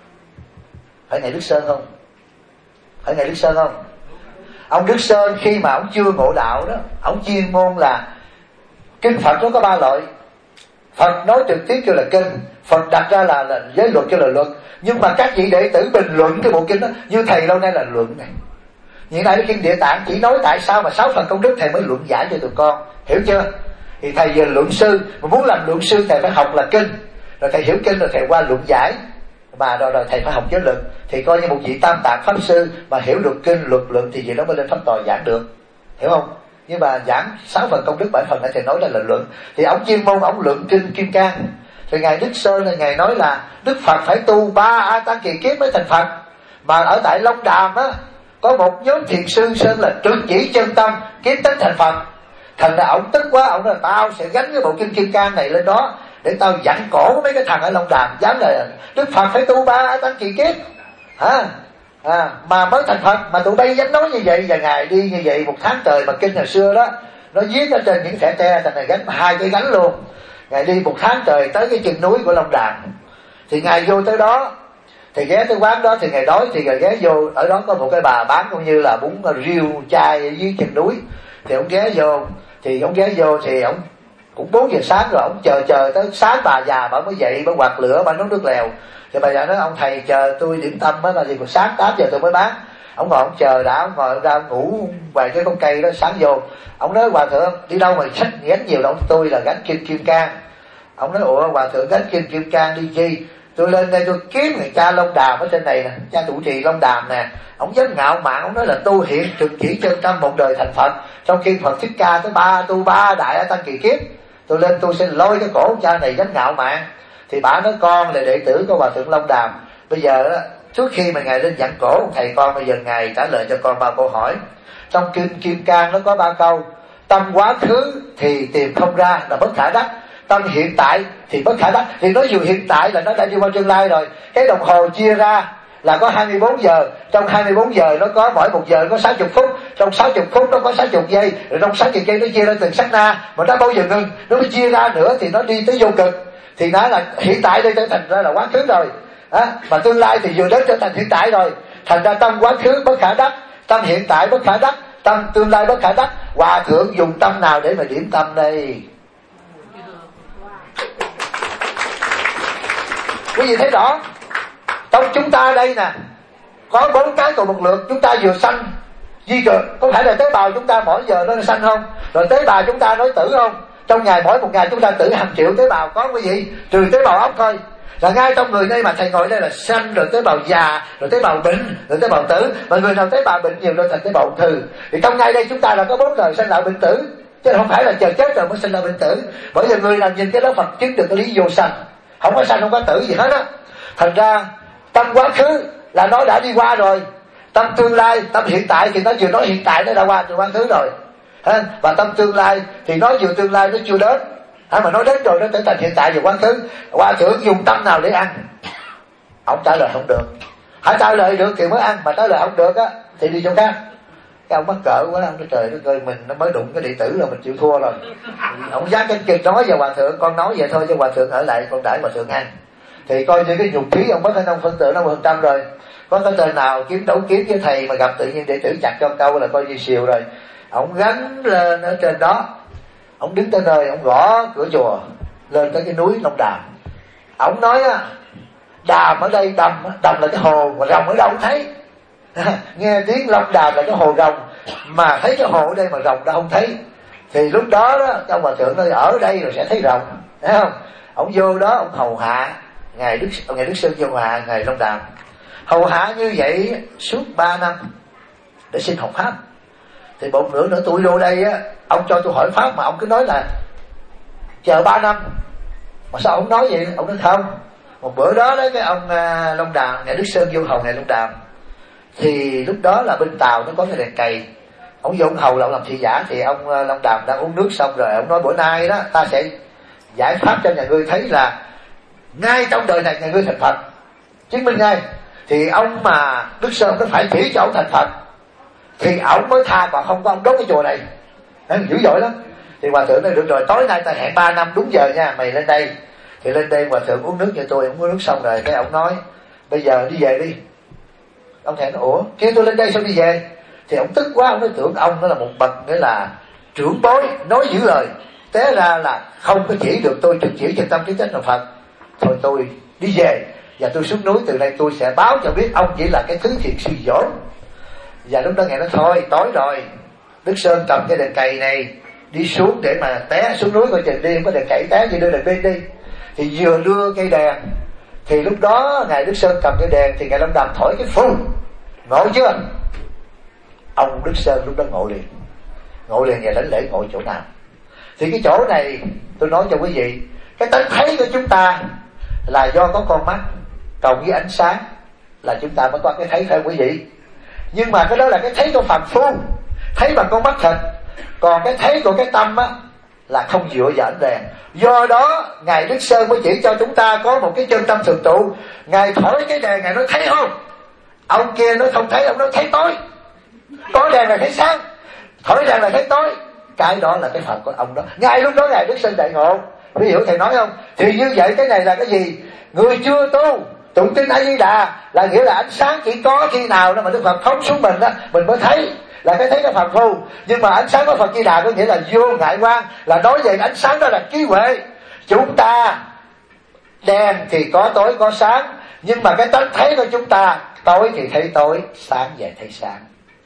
Phải Ngài Đức Sơn không? Phải Ngài Đức Sơn không? Ông Đức Sơn khi mà ông chưa ngộ đạo đó, ông chuyên môn là kinh Phật nó có 3 loại. Phật nói trực tiếp kêu là kinh, Phật đặt ra là giới luật kêu là luật. Nhưng mà các vị đệ tử bình luận cái bộ kinh đó, như thầy lâu nay là luận này. Hiện nay cái kinh Địa Tạng chỉ nói tại sao mà 6 phần công đức, thầy mới luận giải cho tụi con, hiểu chưa? Thì thầy giờ luận sư, mà muốn làm luận sư thầy phải học là kinh, rồi thầy hiểu kinh rồi thầy qua luận giải, và rồi thầy phải học giới luật. Thì coi như một vị Tam Tạng Pháp Sư mà hiểu được kinh luật luận thì vậy đó mới lên pháp tòa giảng được, hiểu không? Nhưng mà giảng 6 phần công đức 7 phần thầy nói là luận. Thì ông chuyên môn ông luận kinh Kim Cang. Thì Ngài Đức Sơn là Ngài nói là Đức Phật phải tu 3 A Tăng Kỳ Kiếp mới thành Phật. Mà ở tại Long Đàm á, có một nhóm thiền sư Sơn là trực chỉ chân tâm kiến tánh thành Phật. Thành ra ông tức quá, ông nói tao sẽ gánh cái bộ kinh Kim Cang này lên đó để tao dặn cổ mấy cái thằng ở Long Đàm dám là Đức Phật phải tu 3 A Tăng Kỳ Kiếp mà mới thành Phật, mà tụi bay dám nói như vậy. Và Ngài đi như vậy 1 tháng trời, mà kinh hồi xưa đó nó viết ở trên những thẻ tre, thành này gánh 2 cái gánh luôn. Ngài đi 1 tháng trời tới cái chân núi của Long Đàm. Thì Ngài vô tới đó, thì ghé tới quán đó, thì Ngài đói thì Ngài ghé vô, ở đó có một cái bà bán cũng như là bún riêu chay ở dưới chân núi. Thì ông ghé vô, thì ông cũng 4 giờ sáng rồi, ông chờ tới sáng bà già bà mới dậy, bà quạt lửa, bà nấu nước lèo. Thì bà già nói ông thầy chờ tôi điểm tâm á, là gì còn sáng 8 giờ tôi mới bán. Ông ngồi ông chờ đã, ông ngồi ông ra ông ngủ ngoài cái con cây đó. Sáng vô ông nói hòa thượng đi đâu mà sách gánh nhiều đâu? Tôi là gánh kinh Kim Cang. Ông nói ủa hòa thượng gánh kinh Kim Cang đi chi? Tôi lên đây tôi kiếm người cha Long Đàm ở trên này nè, cha trụ trì Long Đàm nè. Ông dám ngạo mạn, ông nói là tu hiện trực chỉ chân tâm một đời thành Phật, trong khi Phật Thích Ca tới 3 đại A Tăng Kỳ Kiếp. Tôi lên tôi sẽ lôi cái cổ cha này dám ngạo mạn. Thì bà nói con là đệ tử của hòa thượng Long Đàm. Bây giờ đó, trước khi mà Ngài lên dặn cổ thầy con, bây giờ Ngài trả lời cho con 3 câu hỏi. Trong kinh Kim Cang nó có 3 câu. Tâm quá khứ thì tìm không ra là bất khả đắc, tâm hiện tại thì bất khả đắc. Thì nói dù hiện tại là nó đã đi qua tương lai rồi. Cái đồng hồ chia ra là có 24 giờ. Trong 24 giờ nó có mỗi 1 giờ có 60 phút. Trong 60 phút nó có 60 giây. Rồi trong 60 giây nó chia ra từng sát na, mà nó bao giờ ngừng. Nó mới chia ra nữa thì nó đi tới vô cực. Thì nó là hiện tại đây trở thành ra là quá khứ rồi. Mà tương lai thì vừa đến trở thành hiện tại rồi. Thành ra tâm quá khứ bất khả đắc, tâm hiện tại bất khả đắc, tâm tương lai bất khả đắc. Hòa thượng dùng tâm nào để mà điểm tâm đây? Quý vị thấy rõ trong chúng ta đây nè, có 4 cái cùng một lượt. Chúng ta vừa sanh Di truyền có phải là tế bào chúng ta mỗi giờ nó sanh không? Rồi tế bào chúng ta nói tử không? Trong ngày mỗi một ngày chúng ta tử hàng triệu tế bào, có cái gì trừ tế bào óc thôi. Là ngay trong người đây mà thầy ngồi đây là sanh, rồi tế bào già, rồi tế bào bệnh, rồi tế bào tử. Mà người nào tế bào bệnh nhiều rồi thành tế bào ung thư. Thì trong ngay đây chúng ta là có 4 đời sanh lão bệnh tử, chứ không phải là chờ chết rồi mới sinh lão bệnh tử. Bởi vì người nào nhìn cái đó Phật chứng được cái lý vô sanh, không có sanh không có tử gì hết á. Thành ra tâm quá khứ là nó đã đi qua rồi, tâm tương lai, tâm hiện tại thì nó vừa nói hiện tại nó đã qua từ quá khứ rồi, và tâm tương lai thì nói vừa tương lai nó chưa đến, mà nói đến rồi nó trở thành hiện tại và quá khứ. Hòa thượng dùng tâm nào để ăn? Ông trả lời không được. Hãy trả lời được thì mới ăn, mà trả lời không được á thì đi chỗ khác. Cái ông mắc cỡ quá, ông nói trời đất ơi, mình nó mới đụng cái đệ tử là mình chịu thua rồi. Ông dám cái kịch nói về hòa thượng, con nói vậy thôi cho hòa thượng ở lại, con đãi hòa thượng ăn. Thì coi như cái nhục khí ông mất hay ông phân tử 50% rồi. Có cái tên nào kiếm đấu kiếm với thầy mà gặp tự nhiên đệ tử chặt cho câu là coi như xìu rồi. Ông gánh lên ở trên đó, ông đứng tới nơi, ông gõ cửa chùa lên tới cái núi Long Đàm. Ông nói á, đàm ở đây, đầm là cái hồ, mà rồng ở đâu không thấy. Nghe tiếng Long Đàm là cái hồ rồng, mà thấy cái hồ ở đây mà rồng đâu không thấy. Thì lúc đó đó ông hòa thượng nói ở đây rồi sẽ thấy rồng, thấy không? Ông vô đó ông hầu hạ ngài Đức Sơn vô hạ ngài Long Đàm, hầu hạ như vậy suốt 3 năm để xin học pháp. Thì một nửa nữa tôi vô đây á, ông cho tôi hỏi pháp mà ông cứ nói là chờ 3 năm, mà sao ông nói vậy? Ông nói không. Một bữa đó đấy, cái ông Long Đàm, ngài Đức Sơn vô hầu ngài Long Đàm, thì lúc đó là bên Tàu nó có cái đèn cày, ông vô ông hầu là ông làm thị giả. Thì ông Long Đàm đã uống nước xong rồi, ông nói bữa nay đó ta sẽ giải pháp cho nhà ngươi thấy là ngay trong đời này nhà ngươi thành Phật, chứng minh ngay. Thì ông mà Đức Sơn nó phải chỉ cho ông thành Phật thì ông mới tha, còn không có ông đốt cái chùa này. Dữ dội lắm. Thì hòa thượng nói được rồi, tối nay ta hẹn 3 năm đúng giờ nha, mày lên đây. Thì lên đây hòa thượng uống nước như tôi, ông uống nước xong rồi cái ông nói bây giờ đi về đi. Ông thầy nói ủa kêu tôi lên đây sao đi về? Thì ông tức quá, ông nói tưởng ông nó là một bậc nghĩa là trưởng bối, nói giữ lời, té ra là không có chỉ được tôi, trực chỉ chân tâm kiến chánh là Phật. Thôi tôi đi về, và tôi xuống núi, từ đây tôi sẽ báo cho biết ông chỉ là cái thứ thiện sư dỗn. Và lúc đó ngài nói thôi tối rồi, Đức Sơn cầm cái đèn cày này đi xuống để mà té xuống núi coi chừng đi, không có đèn cày té gì đưa đèn pin đi. Thì vừa đưa cây đèn thì lúc đó ngài Đức Sơn cầm cái đèn thì ngài Long Đàm thổi cái phun, ngộ chưa? Ông Đức Sơn lúc đó ngộ liền và lãnh lễ ngồi chỗ nào? Thì cái chỗ này tôi nói cho quý vị, cái tánh thấy của chúng ta là do có con mắt cộng với ánh sáng là chúng ta mới có cái thấy, phải quý vị. Nhưng mà cái đó là cái thấy của phàm phu, thấy bằng con mắt thịt. Còn cái thấy của cái tâm á là không dựa vào ánh đèn. Do đó ngài Đức Sơn mới chỉ cho chúng ta có một cái chân tâm thường trụ. Ngài thổi cái đèn, ngài nói thấy không? Ông kia nó không thấy, ông nói thấy tối. Có đèn là thấy sáng, thổi đèn là thấy tối. Cái đó là cái Phật của ông đó. Ngay lúc đó ngài Đức Sơn đại ngộ. Quý hiểu thầy nói không? Thì như vậy cái này là cái gì? Người chưa tu tụng kinh A Di Đà là nghĩa là ánh sáng chỉ có khi nào đó mà Đức Phật phóng xuống mình đó mình mới thấy, là cái thấy cái phàm phu. Nhưng mà ánh sáng của Phật Di Đà có nghĩa là vô ngại quang, là nói về ánh sáng đó là trí huệ. Chúng ta đèn thì có tối có sáng, nhưng mà cái tánh thấy của chúng ta tối thì thấy tối, sáng về thấy sáng.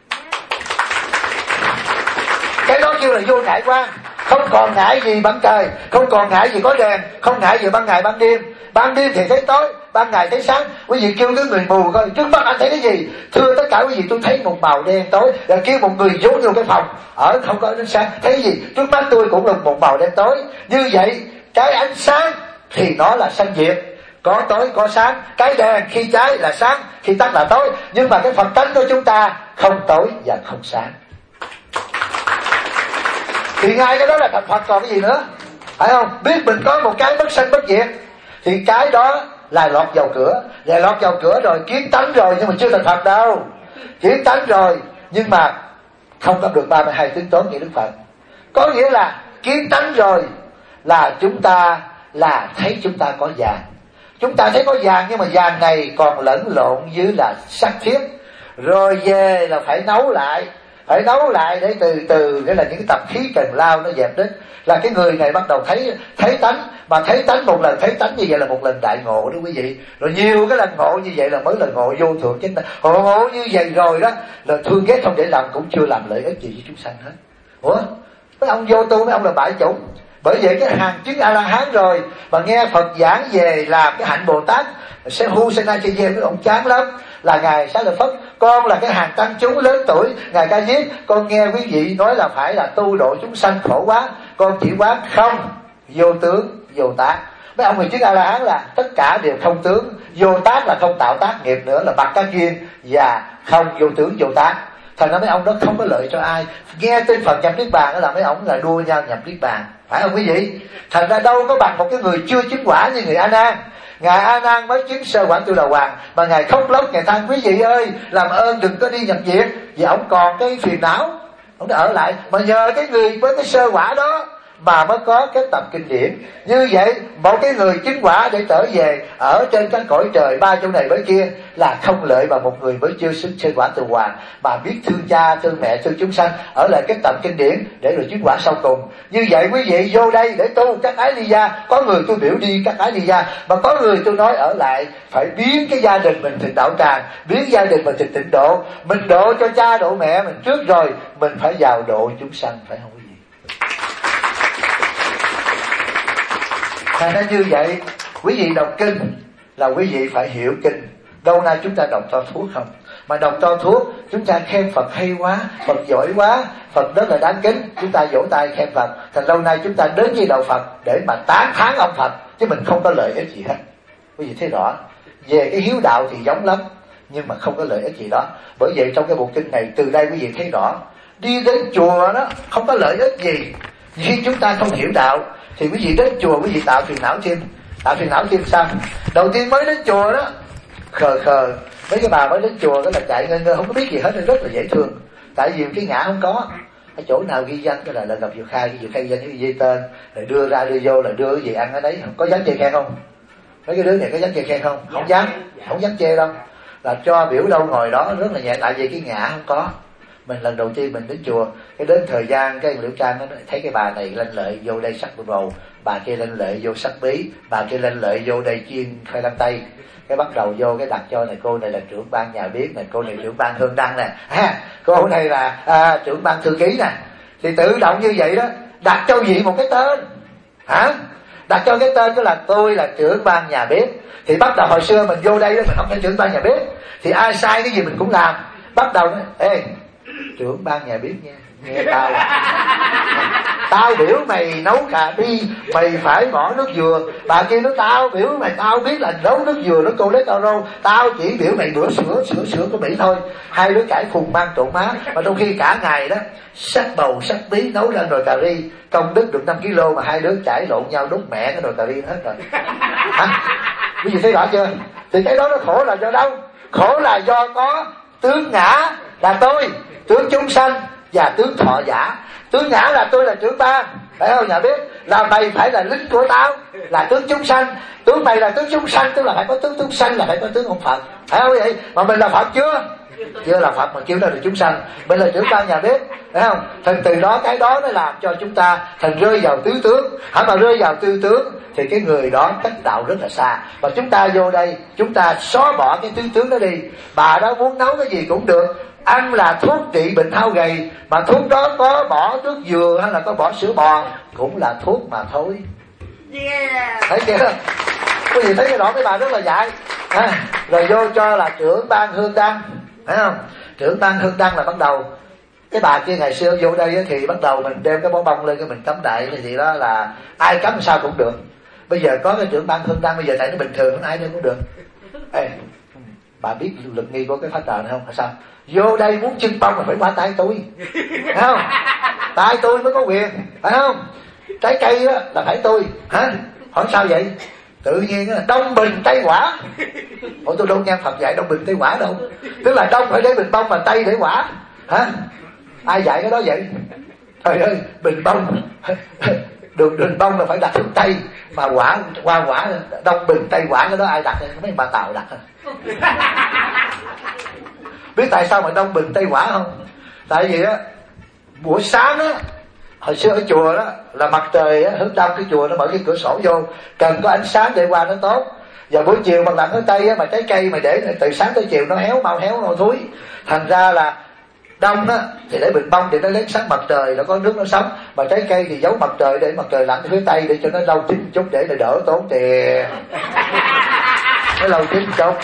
Cái đó kêu là vô ngại quang. Không còn ngại gì bằng trời, không còn ngại gì có đèn, không ngại gì ban ngày ban đêm. Ban đêm thì thấy tối, ban ngày thấy sáng. Quý vị kêu cái người mù coi trước mắt anh thấy cái gì? Thưa tất cả quý vị, tôi thấy một màu đen tối. Rồi kêu một người vô vô cái phòng ở không có ánh sáng, thấy cái gì? Trước mắt tôi cũng là một màu đen tối. Như vậy cái ánh sáng thì nó là sanh diệt, có tối có sáng. Cái đèn khi cháy là sáng, khi tắt là tối. Nhưng mà cái Phật tánh của chúng ta không tối và không sáng. Thì ngay cái đó là thành Phật còn cái gì nữa, phải không? Biết mình có một cái bất sanh bất diệt thì cái đó là lọt vào cửa. Và lọt vào cửa rồi, kiến tánh rồi, nhưng mà chưa thành Phật đâu. Kiến tánh rồi nhưng mà không có được 32 tướng tốt như Đức Phật. Có nghĩa là kiến tánh rồi là chúng ta là thấy chúng ta có vàng. Chúng ta thấy có vàng, nhưng mà vàng này còn lẫn lộn với là sắt thiết. Rồi về là phải nấu lại, phải nấu lại để từ từ cái là những cái tập khí trần lao nó dẹp đích, là cái người này bắt đầu thấy tánh, mà thấy tánh một lần thấy tánh như vậy là một lần đại ngộ đó quý vị. Rồi nhiều cái lần ngộ như vậy là mới là ngộ vô thượng chánh. Ngộ như vậy rồi đó là thương ghét không để làm cũng chưa làm lợi ích gì với chúng sanh hết. Ủa mấy ông vô tu mấy ông là bại chủng. Bởi vậy cái hàng chứng A La Hán rồi mà nghe Phật giảng về làm cái hạnh Bồ Tát sẽ hu sanh a với ông chán lắm. Là ngài Xá Lợi Phất, con là cái hàng tăng chúng lớn tuổi, ngài Ca Diếp, con nghe quý vị nói là phải là tu độ chúng sanh khổ quá, con chỉ quán không vô tướng vô tác. Mấy ông người chứng A La Hán là tất cả đều không tướng, vô tác là không tạo tác nghiệp nữa, là bạc cá duyên, và không vô tướng vô tác. Thành ra mấy ông đó không có lợi cho ai. Nghe tin Phật nhập niết bàn là mấy ông là đua nhau nhập niết bàn, phải không quý vị? Thành ra đâu có bằng một cái người chưa chứng quả như người A Nan. Ngài A Nan mới chứng sơ quả Tu Đà Hoàng mà ngài khóc lóc, ngài than quý vị ơi làm ơn đừng có đi nhập viện, vì ông còn cái phiền não, ông đã ở lại. Mà nhờ cái người với cái sơ quả đó mà mới có cái tập kinh điển. Như vậy một cái người chứng quả để trở về ở trên các cõi trời ba chỗ này với kia là không lợi bằng một người mới chưa chứng sơ quả Tu Hoàng mà biết thương cha thương mẹ thương chúng sanh, ở lại cái tập kinh điển để rồi chứng quả sau cùng. Như vậy quý vị vô đây để tu các ái ly gia, có người tôi biểu đi các ái ly gia, mà có người tôi nói ở lại phải biến cái gia đình mình thành đạo tràng, biến gia đình mình thành tịnh độ. Mình độ cho cha độ mẹ mình trước rồi mình phải vào độ chúng sanh, phải không quý vị? Thành ra như vậy quý vị đọc kinh là quý vị phải hiểu kinh. Đâu nay chúng ta đọc to thuốc không, mà đọc to thuốc chúng ta khen Phật hay quá, Phật giỏi quá, Phật rất là đáng kính, chúng ta vỗ tay khen Phật. Thành lâu nay chúng ta đến với đạo Phật để mà tán thán ông Phật, chứ mình không có lợi ích gì hết. Quý vị thấy rõ, về cái hiếu đạo thì giống lắm nhưng mà không có lợi ích gì đó. Bởi vậy trong cái bộ kinh này từ đây quý vị thấy rõ, đi đến chùa đó không có lợi ích gì. Khi chúng ta không hiểu đạo thì quý vị đến chùa quý vị tạo phiền não thêm. Tạo phiền não thêm sao? Đầu tiên mới đến chùa đó khờ khờ, mấy cái bà mới đến chùa đó là chạy ngơ ngơ không có biết gì hết, rất là dễ thương. Tại vì cái ngã không có, cái chỗ nào ghi danh cái là gặp Diệu Khai, Diệu Khai danh cái ghi tên, rồi đưa ra đưa vô là đưa cái gì ăn ở đấy. Có dám chê khen không? Mấy cái đứa này có dám chê khen không? Không dám, không dám chê đâu. Là cho biểu đâu ngồi đó rất là nhẹ, tại vì cái ngã không có. Mình lần đầu tiên mình đến chùa, cái đến thời gian cái Liễu Trang nó thấy cái bà này lanh lợi vô đây sắc bầu, bà kia lanh lợi vô sắc bí, bà kia lanh lợi vô đây chiên khoai lang tây. Cái bắt đầu vô cái đặt cho này, cô này là trưởng ban nhà bếp này, cô này trưởng ban hương đăng nè, cô này là trưởng ban thư ký nè. Thì tự động như vậy đó đặt cho vị một cái tên, đặt cho cái tên đó là tôi là trưởng ban nhà bếp. Thì bắt đầu hồi xưa mình vô đây đó mình không phải trưởng ban nhà bếp, thì ai sai cái gì mình cũng làm. Bắt đầu nói ê trưởng ban nhà bếp nha, nghe tao tao biểu mày nấu cà ri mày phải bỏ nước dừa. Bà kia nói tao biểu mày, tao biết là nấu nước dừa nó cô lấy tao rau, tao chỉ biểu mày bữa sữa của Mỹ thôi. Hai đứa cãi khùng mang trộn má, mà trong khi cả ngày đó sắc bầu sắc bí nấu ra nồi cà ri, công đức được 5 kg mà hai đứa chảy lộn nhau đốt mẹ cái nồi cà ri hết rồi. Quý vị thấy rõ chưa? Thì cái đó nó khổ là do đâu? Khổ là do có tướng ngã là tôi, tướng chúng sanh và tướng thọ giả. Tướng ngã là tôi là trưởng ban, phải không nhà biết? Là mày phải là lính của tao, là tướng chúng sanh. Tướng mày là tướng chúng sanh, tức là phải có tướng chúng sanh, là phải có tướng ông Phật, phải không vậy? Mà mình là Phật chưa? Chưa là Phật mà kêu nó là chúng sanh. Mình là trưởng ban nhà bếp, phải không? Thành từ đó cái đó nó làm cho chúng ta thành rơi vào tứ tướng. Hẳn mà rơi vào tư tướng thì cái người đó cách đạo rất là xa. Và chúng ta vô đây, chúng ta xóa bỏ cái tứ tướng đó đi. Bà đó muốn nấu cái gì cũng được, ăn là thuốc trị bệnh hao gầy, mà thuốc đó có bỏ nước dừa hay là có bỏ sữa bò cũng là thuốc mà thôi. Thấy chưa? Có gì thấy cái đó mấy bà rất là dại. Rồi vô cho là trưởng ban hương đăng, phải không? Trưởng ban hương đăng là bắt đầu cái bà kia ngày xưa vô đây thì bắt đầu mình đem cái bó bông lên cái mình cắm đại cái gì đó là ai cắm sao cũng được. Bây giờ có cái trưởng ban hương đăng, bây giờ tại nó bình thường ai đem cũng được. Ê, bà biết lực nghi của cái pháp trời này không? Sao? Vô đây muốn chưng bông là phải qua tay tôi, phải không? Tay tôi mới có quyền, phải không? Trái cây đó là phải tôi, hả? Hỏi sao vậy? Tự nhiên là đông bình tây quả. Ủa tôi đâu nghe Phật dạy đông bình tây quả đâu. Tức là đông phải để bình bông mà tây để quả, hả? Ai dạy cái đó vậy? Trời ơi, bình bông đường bông là phải đặt hướng tây, mà quả qua quả đông bình tây quả, cái đó ai đặt? Mấy bà Tàu đặt. Biết tại sao mà đông bình tây quả không? Tại vì á buổi sáng á, hồi xưa ở chùa đó là mặt trời á, hướng đông, cái chùa nó mở cái cửa sổ vô, cần có ánh sáng để qua nó tốt. Giờ buổi chiều mặt lặn ở Tây á, mà trái cây mà để từ sáng tới chiều nó héo mau thúi, thành ra là đông á thì để bình bông để nó lấy sáng mặt trời, nó có nước nó sống. Mà trái cây thì giấu mặt trời để mặt trời lặn phía Tây để cho nó lâu chín một chút, để nó đỡ tốn tiền. Nó lâu chín một chút.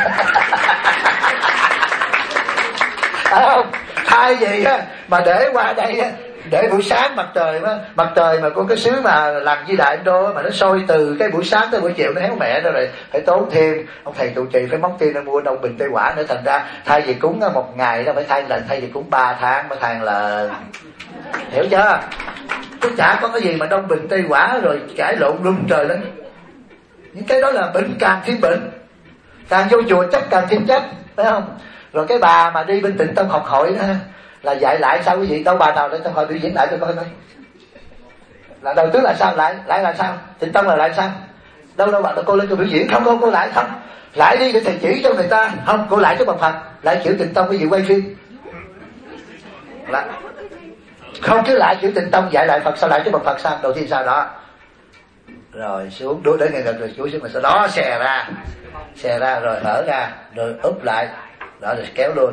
Không, thay vì á mà để qua đây á, để buổi sáng mặt trời mà có cái xứ mà làm Di Đại Đô mà nó sôi từ cái buổi sáng tới buổi chiều nó héo mẹ đó, rồi phải tốn thêm ông thầy trụ trì phải móc tiền để mua đông bình tây quả nữa. Thành ra thay vì cúng một ngày nó phải thay lần, thay vì cúng 3 tháng mới thay lần, hiểu chưa? Chứ chả có cái gì mà đông bình tây quả rồi cãi lộn lung trời lên. Những cái đó là bệnh càng thêm bệnh, càng vô chùa chấp càng thêm chấp, phải không? Rồi cái bà mà đi bên Tịnh Tông học hội đó là dạy lại sao quý vị? Đâu bà nào để tôi hỏi biểu diễn lại tôi coi coi. Là đầu trước là sao? Lại là sao? Tịnh Tông là lại sao? Đâu bạn cô lên cô biểu diễn không? Cô lại không? Lại đi để thầy chỉ cho người ta. Không, cô lại cho bằng Phật. Lại chữ Tịnh Tông quý vị quay phim. Lại. Không chứ lại chữ Tịnh Tông dạy lại Phật sao lại cho bằng Phật sao? Đầu tiên sao đó? Rồi xuống đối đến ngày ngực rồi xuống mà sau đó xè ra rồi hở ra rồi úp lại. Đó rồi kéo luôn.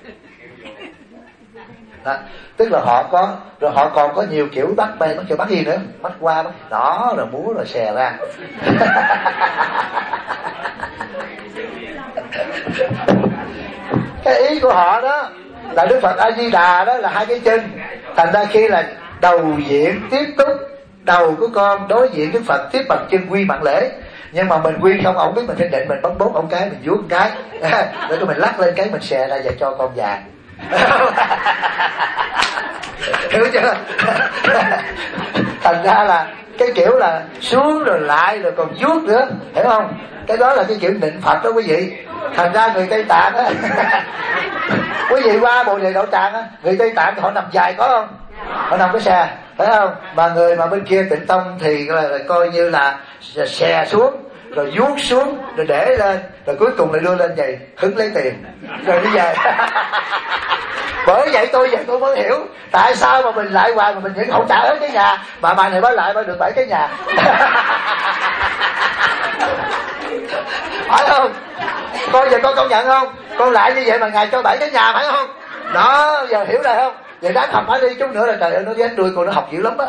Đó. Tức là họ còn có nhiều kiểu bắt bay, bắt kiểu bắt gì nữa, bắt qua bắt đó rồi múa rồi xè ra. Cái ý của họ đó là Đức Phật A Di Đà đó là hai cái chân, thành ra khi là đầu diện tiếp túc, đầu của con đối diện Đức Phật tiếp bằng chân quy mạng lễ. Nhưng mà mình quy không, ổng biết mình phải định, mình bấm 4 ông cái, mình vuốt một cái để cho mình lắc lên cái mình xè ra và cho con vàng. Hiểu chưa? Thành ra là cái kiểu là xuống rồi lại rồi còn vuốt nữa, hiểu không? Cái đó là cái kiểu niệm Phật đó quý vị. Thành ra người Tây Tạng á quý vị qua Bồ Đề Đậu Tràng á, người Tây Tạng họ nằm dài có không? Họ nằm cái xè, phải không? Mà người mà bên kia Tịnh Tông thì là coi như là xè xuống rồi vuốt xuống rồi để lên rồi cuối cùng lại đưa lên vậy hứng lấy tiền rồi đi về. Bởi vậy tôi mới hiểu tại sao mà mình lại hoài mà mình vẫn không trả hết cái nhà, mà bà này báo lại bà được 7 cái nhà. Phải không? Con giờ con công nhận không? Con lại như vậy mà ngài cho 7 cái nhà phải không? Đó, giờ hiểu rồi không? Vậy đáng học phải đi chút nữa là trời ơi nó ghét đuôi cô, nó học dữ lắm á.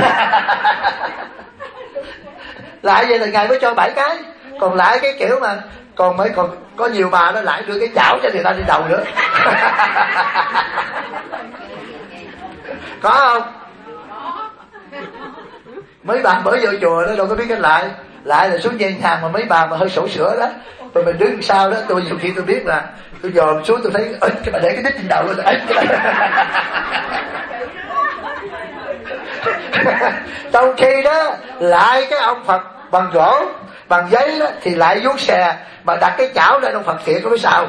Lại vậy là ngài mới cho 7 cái. Còn lại cái kiểu mà còn có nhiều bà nó lại đưa cái chảo cho người ta đi đầu nữa. Có không? Mấy bà mới vô chùa đó đâu có biết cách lại là xuống dây hàng mà mấy bà mà hơi sổ sữa đó, rồi mình đứng sau đó, tôi nhiều khi tôi biết là tôi dòm xuống tôi thấy cái bà để cái đít trên đầu rồi trong khi đó lại cái ông Phật bằng gỗ bằng giấy đó thì lại vuốt xè, mà đặt cái chảo lên ông Phật thiệt có biết sao.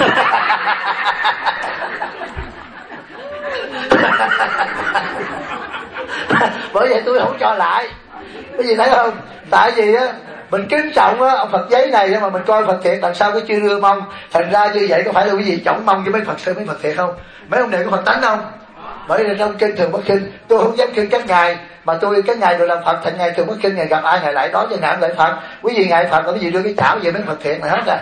Bởi vậy tôi không cho lại. Cái gì thấy không? Tại vì á mình kính trọng á ông Phật giấy này mà mình coi Phật thiệt đằng sau cái chưa đưa mông, thành ra như vậy có phải là cái gì trọng mông với mấy Phật sư mấy Phật thiệt không? Mấy ông này có Phật tánh không? Bởi vì trong kinh Thường Bất Khinh tôi không dám khinh các ngài, mà tôi các ngài rồi làm Phật, thành ngài Thường Bất Khinh ngài gặp ai ngài lại đó cho ngài lại Phật. Quý vị ngài Phật là cái gì đưa cái chảo về mấy Phật thiệt mà hết à.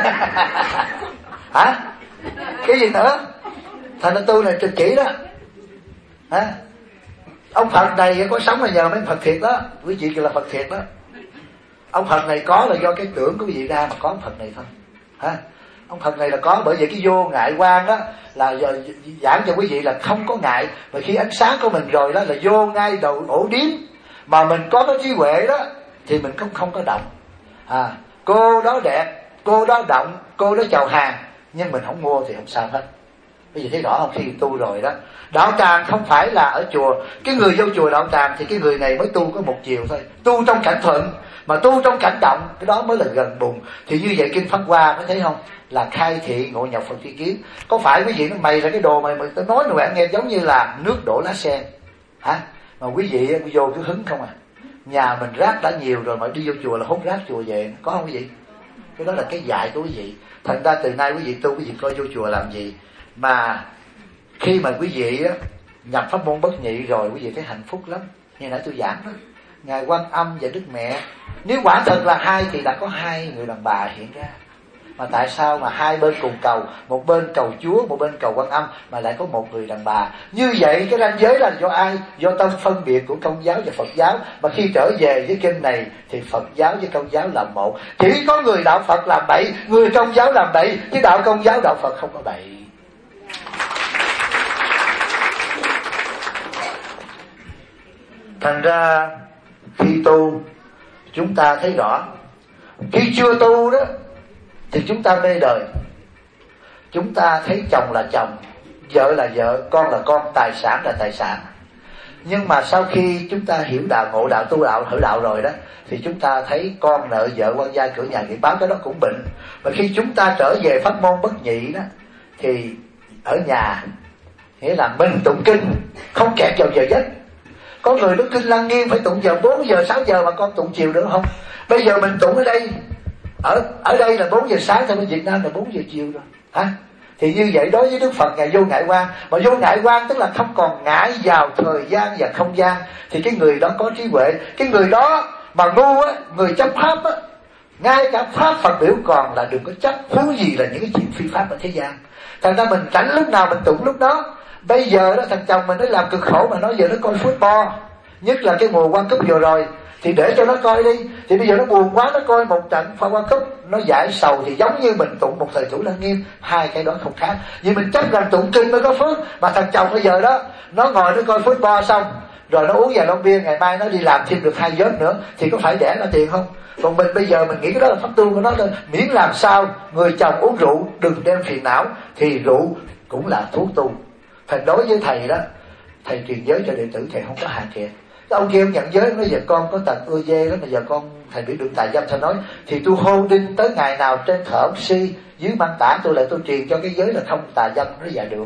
Hả? Cái gì nữa? Thành ra tôi này trực chỉ đó. Hả? Ông Phật này có sống là nhờ mấy Phật thiệt đó, quý vị kêu là Phật thiệt đó. Ông Phật này có là do cái tưởng của quý vị ra mà có ông Phật này thôi. Hả? Ông Phật này là có bởi vậy cái vô ngại quan đó là giảng cho quý vị là không có ngại, mà khi ánh sáng của mình rồi đó là vô ngay đầu ổ điếm, mà mình có cái trí huệ đó thì mình cũng không có động. Cô đó đẹp, cô đó động, cô đó chào hàng, nhưng mình không mua thì không sao hết. Bây giờ thấy rõ không? Khi tu rồi đó, đạo tràng không phải là ở chùa, cái người vô chùa đạo tràng thì cái người này mới tu có một chiều thôi, tu trong cảnh thuận, mà tu trong cảnh động cái đó mới là gần bùn. Thì như vậy kinh Pháp Hoa có thấy không, là khai thị ngộ nhập Phật tri kiến. Có phải quý vị nó mày là cái đồ mày tao nói rồi bạn nghe giống như là nước đổ lá sen hả? Mà quý vị vô cứ hứng không à. Nhà mình rác đã nhiều rồi mà đi vô chùa là hút rác chùa về, có không quý vị? Cái đó là cái dạy của quý vị. Thành ra từ nay quý vị tu, quý vị coi vô chùa làm gì mà Khi mà quý vị á, nhập pháp môn bất nhị rồi, quý vị thấy hạnh phúc lắm. Như nãy tôi giảng đó, Ngài Quan Âm và Đức Mẹ, nếu quả thật là hai thì đã có hai người đàn bà hiện ra. Mà tại sao mà hai bên cùng cầu, một bên cầu Chúa, một bên cầu Quan Âm, mà lại có một người đàn bà? Như vậy cái ranh giới là do ai? Do tâm phân biệt của Công giáo và Phật giáo. Mà khi trở về với kinh này thì Phật giáo với Công giáo là một. Chỉ có người đạo Phật làm bậy, người Công giáo làm bậy, chứ đạo Công giáo đạo Phật không có bậy. Thành ra khi tu chúng ta thấy rõ. Khi chưa tu đó thì chúng ta mê đời. Chúng ta thấy chồng là chồng, vợ là vợ, con là con, tài sản là tài sản. Nhưng mà sau khi chúng ta hiểu đạo, ngộ đạo, tu đạo, thử đạo rồi đó, thì chúng ta thấy con nợ vợ, quan gia cửa nhà nghiệp báo, cái đó cũng bệnh. Mà khi chúng ta trở về pháp môn bất nhị đó, thì ở nhà nghĩa là mình tụng kinh không kẹt vào giờ giấc. Có người đức kinh Lăng Nghiêm phải tụng giờ 4 giờ 6 giờ mà con tụng chiều được không? Bây giờ mình tụng ở đây, ở đây là 4 giờ sáng, thôi bên Việt Nam là 4 giờ chiều rồi hả? Thì như vậy đối với Đức Phật Ngài vô ngại quan. Mà vô ngại quan tức là không còn ngại vào thời gian và không gian. Thì cái người đó có trí huệ. Cái người đó mà ngu á, người chấp pháp á, ngay cả pháp Phật biểu còn là đừng có chấp, huống gì là những cái chuyện phi pháp ở thế gian. Thành ra mình rảnh lúc nào mình tụng lúc đó. Bây giờ đó thằng chồng mình nó làm cực khổ mà nó giờ nó coi football, nhất là cái mùa World Cup vừa rồi, thì để cho nó coi đi. Thì bây giờ nó buồn quá, nó coi một trận World Cup, nó giải sầu. Thì giống như mình tụng một thời Thủ Lăng Nghiêm, hai cái đó không khác. Vì mình chấp rằng tụng kinh mới có phước. Mà thằng chồng bây giờ đó, nó ngồi nó coi football xong rồi nó uống vài lon bia, ngày mai nó đi làm thêm được 2 vết nữa, thì có phải đẻ ra tiền không? Còn mình bây giờ mình nghĩ cái đó là pháp tu của nó thôi. Miễn làm sao người chồng uống rượu đừng đem phiền não, thì rượu cũng là thuốc tu. Thành đối với thầy đó, thầy truyền giới cho đệ tử, thầy không có hạn chế. Cái ông kia ông nhận giới, nói giờ con có tật ưa dê đó, mà giờ con thầy bị đựng tà dâm, thầy nói thì tôi hô đinh tới ngày nào trên thở oxy dưới mang tả tôi lại tôi truyền cho cái giới là không tà dâm, nó dạ được.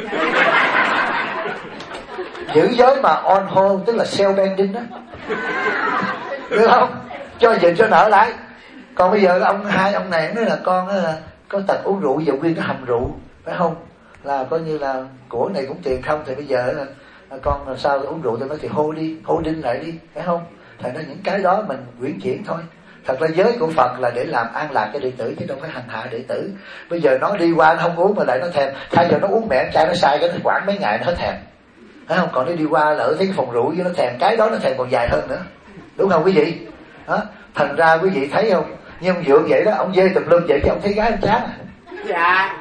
Giữ giới mà on hold tức là self bending đó, được không? Cho dịch cho nợ lại. Còn bây giờ hai ông này nói là con là có tật uống rượu, giờ nguyên cái hầm rượu, phải không? Là coi như là của này cũng tiền không, thì bây giờ là con làm sao uống rượu, tôi nói thì hô đi, hô đinh lại đi, phải không? Thành ra những cái đó mình quyển chuyển thôi. Thật ra giới của Phật là để làm an lạc cho đệ tử, chứ đâu phải hành hạ đệ tử. Bây giờ nó đi qua nó không uống mà lại nó thèm, thay giờ nó uống mẹ chai nó sai cái nó quản mấy ngày nó hết thèm, phải không? Còn nó đi qua lỡ thấy cái phòng rượu với nó thèm, cái đó nó thèm còn dài hơn nữa, đúng không quý vị? Đó. Thành ra quý vị thấy không, như ông Dượng vậy đó, ông dê tùm lum vậy chứ ông thấy gái ông chán à? Dạ.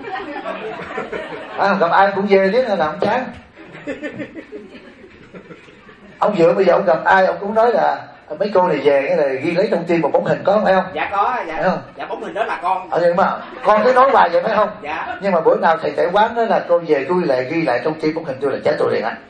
Gặp ai cũng dê biết là ông chán. Ông Dượng bây giờ ông gặp ai ông cũng nói là mấy cô này về cái là ghi lấy trong tim một bóng hình, có không, phải không? Dạ có, dạ. Phải không? Dạ bóng hình đó là con. Nhưng mà con cứ nói hoài vậy phải không? Dạ. Nhưng mà bữa nào thầy Tể Quán nói là cô về tôi lại ghi lại trong tim bóng hình tôi là chết tôi liền á.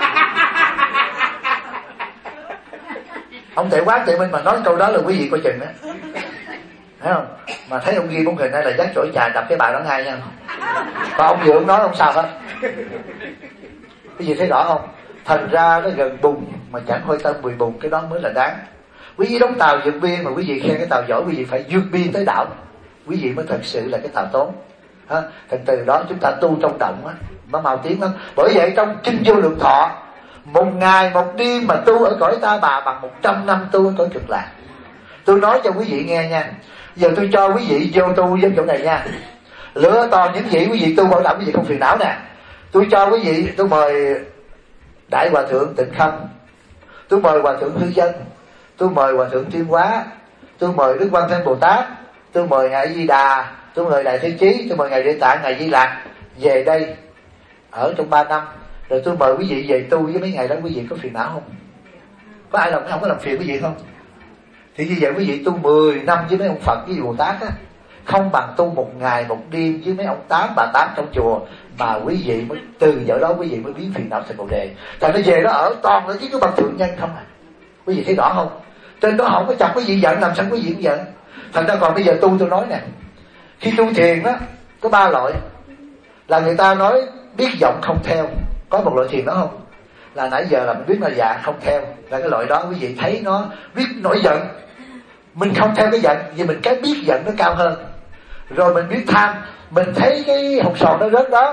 Ông Tể Quán Tệ Minh mà nói câu đó là quý vị coi chừng đó, thấy không? Mà thấy ông ghi bóng hình này là dắt chổi trà đập cái bà đó ngay nha. Còn ông Dượng nói không sao hết. Quý vị thấy rõ không? Thành ra nó gần bùng mà chẳng hôi tâm 10 bùng, cái đó mới là đáng. Quý vị đóng tàu vượt biên mà quý vị khen cái tàu giỏi, quý vị phải vượt biên tới đảo, quý vị mới thật sự là cái tàu tốt. Thành từ đó chúng ta tu trong động á, nó mau tiến lắm. Bởi vậy trong Kinh Vô Lượng Thọ, 1 ngày 1 đêm mà tu ở cõi Ta Bà bằng 100 năm tu ở cõi Cực Lạc. Tôi nói cho quý vị nghe nha. Giờ tôi cho quý vị vô tu với chỗ này nha. Lựa toàn những gì quý vị tu bảo đảm quý vị không phiền não nè. Tôi cho quý vị, tôi mời Đại Hòa Thượng Tịnh Không, tôi mời Hòa Thượng Hư Dân, tôi mời Hòa Thượng Tuyên Hóa, tôi mời Đức Quan Thế Bồ Tát, tôi mời Ngài Di Đà, tôi mời Đại Thế Chí, tôi mời Ngài Địa Tạng, Ngài Di Lặc về đây ở trong 3 năm. Rồi tôi mời quý vị về tu với mấy ngày đó, quý vị có phiền não không? Có ai làm không có làm phiền quý vị không? Thì như vậy quý vị tu 10 năm với mấy ông Phật với Bồ Tát á, không bằng tu 1 ngày 1 đêm với mấy ông Tám bà Tám trong chùa, mà quý vị mới từ giờ đó quý vị mới biến phiền não thành Bồ Đề. Tại nó về đó ở toàn là chỉ có bậc thượng nhân không à. Quý vị thấy rõ không? Trên đó không có chọc quý vị giận, làm sao quý vị cũng giận. Thành ra còn bây giờ tu tôi nói nè, khi tu thiền đó có 3 loại. Là người ta nói biết vọng không theo, có một loại thiền đó không? Là nãy giờ là mình biết là dạ không theo, là cái loại đó quý vị thấy nó biết nổi giận, mình không theo cái giận, vì mình cái biết giận nó cao hơn. Rồi mình biết tham, mình thấy cái hột sòn nó rớt đó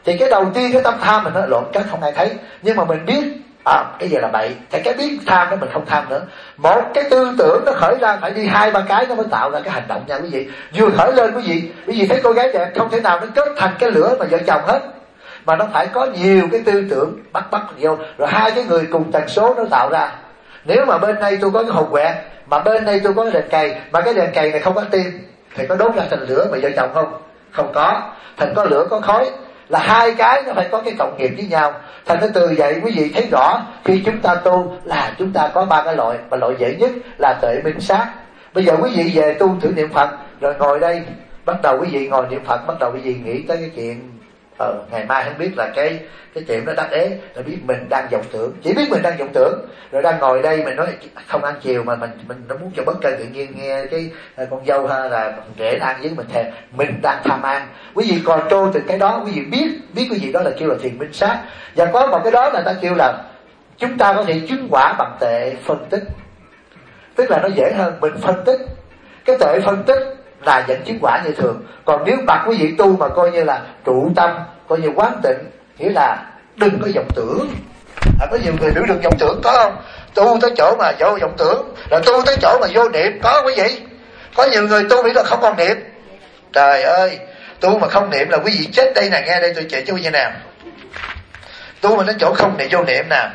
Thì cái đầu tiên cái tâm tham mình nó lộn chắc không ai thấy, nhưng mà mình biết cái gì là bậy, thì cái biết tham đó mình không tham nữa. Một cái tư tưởng nó khởi ra phải đi 2-3 cái nó mới tạo ra cái hành động nha quý vị. Vừa khởi lên quý vị thấy cô gái đẹp không thể nào nó kết thành cái lửa mà vợ chồng hết, mà nó phải có nhiều cái tư tưởng bắt vô, rồi hai cái người cùng tần số nó tạo ra. Nếu mà bên đây tôi có cái hột quẹt, mà bên đây tôi có cái đèn cày, mà cái đèn cày này không có tim, thì có đốt ra thành lửa mà vợ chồng không? Không có. Thành có lửa có khói, là hai cái nó phải có cái cộng nghiệp với nhau. Thành ra từ vậy quý vị thấy rõ, khi chúng ta tu là chúng ta có 3 cái loại, và loại dễ nhất là tuệ minh sát. Bây giờ quý vị về tu thử niệm Phật, rồi ngồi đây bắt đầu quý vị ngồi niệm Phật, bắt đầu quý vị nghĩ tới cái chuyện ngày mai không biết là cái chuyện nó đắc ế, rồi biết mình đang vọng tưởng, chỉ biết mình đang vọng tưởng, rồi đang ngồi đây mình nói không ăn chiều mà mình nó muốn cho bất cân, tự nhiên nghe cái con dâu hay là rể ăn với mình thèm, mình đang tham ăn. Quý vị còn trôi từ cái đó, quý vị biết quý vị đó là kêu là thiền minh sát. Và có một cái đó là ta kêu là chúng ta có thể chứng quả bằng tuệ phân tích, tức là nó dễ hơn. Mình phân tích cái tuệ phân tích là dẫn chứng quả như thường. Còn nếu bắt quý vị tu mà coi như là trụ tâm, coi như quán tịnh, nghĩa là đừng có vọng tưởng. Có nhiều người đừng vọng tưởng, có không? Tu tới chỗ mà vô vọng tưởng, rồi tu tới chỗ mà vô niệm, có quý vị? Có nhiều người tu biết là không còn niệm. Trời ơi, tu mà không niệm là quý vị chết đây nè, nghe đây tôi chỉ cho quý vị nè. Tu mà đến chỗ không niệm vô niệm nè.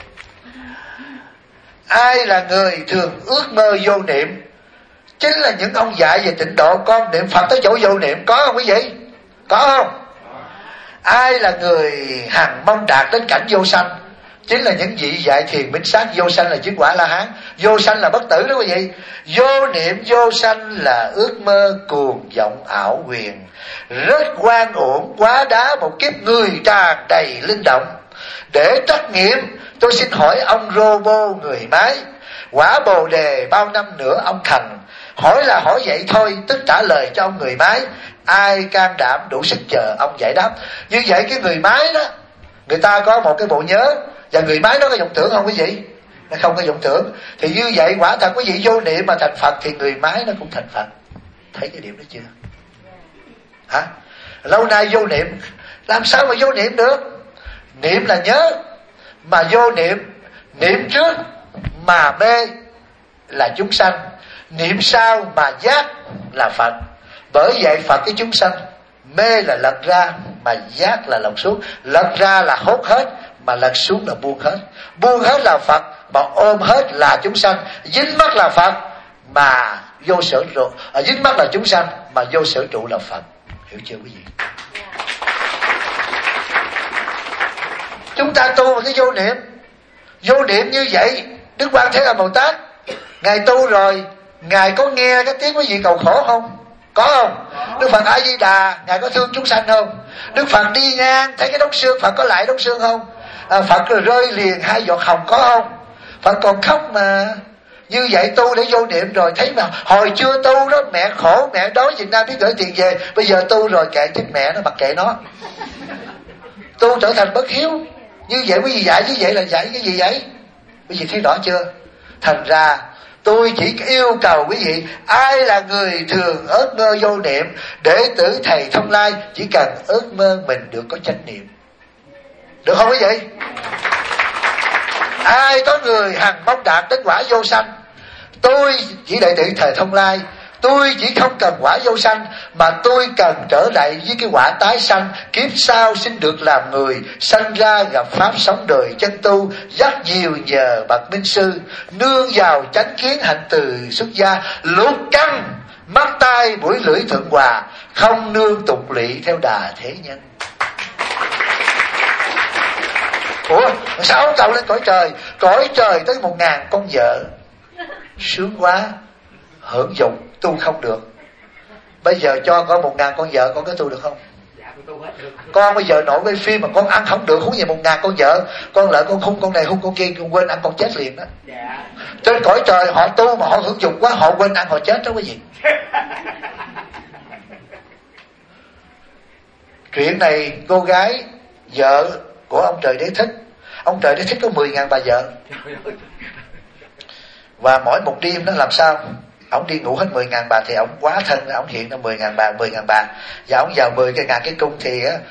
Ai là người thường ước mơ vô niệm? Chính là những ông dạy về tịnh độ, con niệm Phật tới chỗ vô niệm, có không quý vị? Có không? Ai là người hằng mong đạt đến cảnh vô sanh? Chính là những vị dạy thiền minh sát. Vô sanh là chứng quả La Hán, vô sanh là bất tử đó quý vị. Vô niệm vô sanh là ước mơ cuồng vọng ảo quyền, rất oan uổng quá đá một kiếp người tràn đầy linh động. Để trắc nghiệm tôi xin hỏi ông robot người máy, quả bồ đề bao năm nữa ông thành? Hỏi là hỏi vậy thôi, tức trả lời cho ông người máy. Ai can đảm đủ sức chờ ông giải đáp. Như vậy cái người máy đó, người ta có một cái bộ nhớ, và người máy nó có vọng tưởng không quý vị? Nó không có vọng tưởng. Thì như vậy quả thật quý vị vô niệm mà thành Phật, thì người máy nó cũng thành Phật. Thấy cái điểm đó chưa? Hả? Lâu nay vô niệm, làm sao mà vô niệm được? Niệm là nhớ, mà vô niệm, niệm trước mà mê là chúng sanh, niệm sau mà giác là Phật. Bởi vậy Phật cái chúng sanh, mê là lật ra mà giác là lọc xuống. Lật ra là hốt hết, mà lật xuống là buông hết. Buông hết là Phật, mà ôm hết là chúng sanh. Dính mắt là Phật mà vô sở trụ, dính mắt là chúng sanh mà vô sở trụ là Phật. Hiểu chưa quý vị? Chúng ta tu mà cái vô niệm. Vô niệm như vậy, Đức Quan Thế Âm Bồ Tát Ngài tu rồi, Ngài có nghe cái tiếng quý vị cầu khổ không? Có không? Đức Phật A Di Đà, Ngài có thương chúng sanh không? Đức Phật đi ngang thấy cái đống xương, Phật có lại đống xương không? Phật rồi rơi liền 2 giọt hồng, có không? Phật còn khóc mà. Như vậy tu để vô niệm rồi, thấy mà hồi chưa tu đó mẹ khổ, mẹ đói Việt Nam biết gửi tiền về, bây giờ tu rồi kệ chết mẹ nó, mặc kệ nó. Tu trở thành bất hiếu. Như vậy quý vị dạy như vậy là dạy cái gì vậy? Quý vị thấy rõ chưa? Thành ra tôi chỉ yêu cầu quý vị, ai là người thường ước mơ vô niệm, đệ tử thầy Thông Lai chỉ cần ước mơ mình được có chánh niệm. Được không quý vị? Ai có người hằng mong đạt đến quả vô sanh, tôi chỉ đệ tử thầy Thông Lai, tôi chỉ không cần quả vô sanh, mà tôi cần trở lại với cái quả tái sanh, kiếp sau xin được làm người, sanh ra gặp pháp sống đời chân tu, dắt nhiều nhờ bậc minh sư, nương vào chánh kiến hạnh từ xuất gia, lục căn mắt tai mũi lưỡi thượng hòa, không nương tục lỵ theo đà thế nhân. Ủa sao ông cầu lên cõi trời? Cõi trời tới 1000 con vợ, sướng quá, hưởng dụng tu không được. Bây giờ cho con 1000 con vợ, con có tu được không? Con bây giờ nổi quay phim mà con ăn không được, huống gì 1000 con vợ. Con lợi con hung con này hung con kia, con quên ăn con chết liền đó. Trên cõi trời họ tu mà họ hưởng dụng quá, họ quên ăn họ chết đó quý vị. Chuyện này cô gái vợ của ông Trời Đế Thích, ông Trời Đế Thích có 10.000 bà vợ, và mỗi một đêm nó làm sao ông đi ngủ hết 10.000 bà, thì ông quá thân, ông hiện ra 10.000 bà, và ông vào 10 cái ngàn cái cung, thì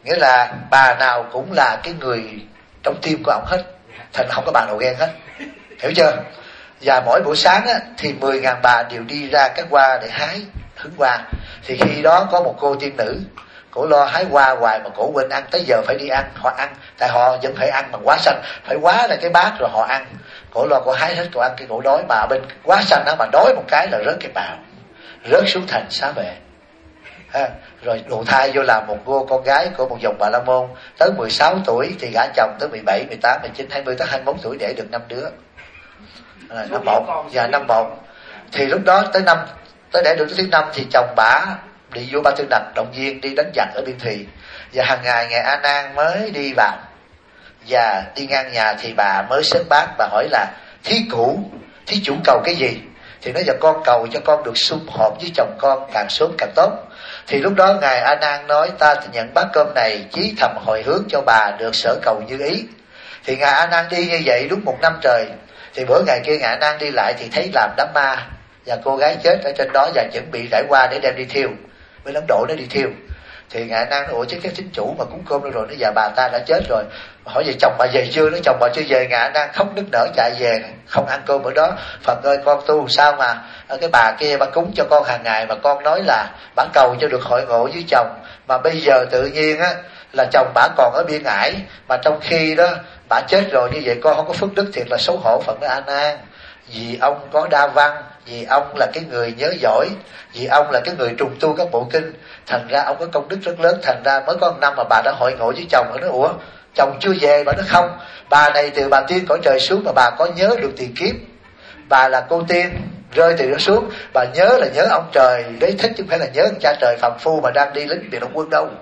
Nghĩa là bà nào cũng là cái người trong tim của ông hết, thành không có bà nào ghen hết, hiểu chưa? Và mỗi buổi sáng á, thì 10.000 bà đều đi ra cái hoa để hái hứng hoa. Thì khi đó có một cô tiên nữ, cổ lo hái hoa hoài mà cổ quên ăn, tới giờ phải đi ăn, họ ăn, tại họ vẫn phải ăn bằng quá xanh, phải quá ra cái bát rồi họ ăn. Cổ lo cổ hái hết, cổ ăn cái cổ đói, mà bên quá xanh đó mà đói một cái là rớt cái bào, rớt xuống thành xá vệ. Rồi đụ thai vô làm một cô con gái của một dòng Bà La Môn, tới 16 tuổi thì gả chồng, tới 17, 18, 19, 20 tới 21 tuổi đẻ được 5 đứa. Năm một và năm một. Thì lúc đó tới đẻ được thứ 5 thì chồng bả đi vô Ba Tư Đạch động viên đi đánh giặc ở Biên Thùy, và hàng ngày ngài A Nan mới đi vào, và đi ngang nhà thì bà mới xếp bát, bà hỏi là thí chủ cầu cái gì? Thì nói giờ con cầu cho con được sum họp với chồng con càng sớm càng tốt. Thì lúc đó ngài A Nan nói ta nhận bát cơm này chí thầm hồi hướng cho bà được sở cầu như ý. Thì ngài A Nan đi như vậy đúng 1 năm trời. Thì bữa ngày kia ngài A Nan đi lại thì thấy làm đám ma và cô gái chết ở trên đó, và chuẩn bị rải hoa để đem đi thiêu, với Ấn Độ nó đi thiêu. Thì ngài A Nan nói ủa chứ cái thính chủ mà cúng cơm đâu rồi, nó giờ bà ta đã chết rồi. Hỏi về chồng bà về chưa? Nói chồng bà chưa về. Ngài A Nan khóc nức nở chạy về, không ăn cơm ở đó. Phật ơi con tu sao mà cái bà kia bà cúng cho con hàng ngày, mà con nói là bà cầu cho được hội ngộ với chồng, mà bây giờ tự nhiên á là chồng bà còn ở Biên Ải, mà trong khi đó bà chết rồi, như vậy con không có phước đức, thiệt là xấu hổ. Phật nói A Nan, vì ông có đa văn, vì ông là cái người nhớ giỏi, vì ông là cái người trùng tu các bộ kinh, thành ra ông có công đức rất lớn, thành ra mới có 1 năm mà bà đã hội ngộ với chồng. Nó nói ủa chồng chưa về? Bà nói không, bà này từ bà tiên cõi trời xuống mà bà có nhớ được tiền kiếp, bà là cô tiên rơi từ đó xuống, bà nhớ là nhớ ông trời đế thích, chứ không phải là nhớ cha trời phàm phu mà đang đi lính Biệt Động Quân đâu.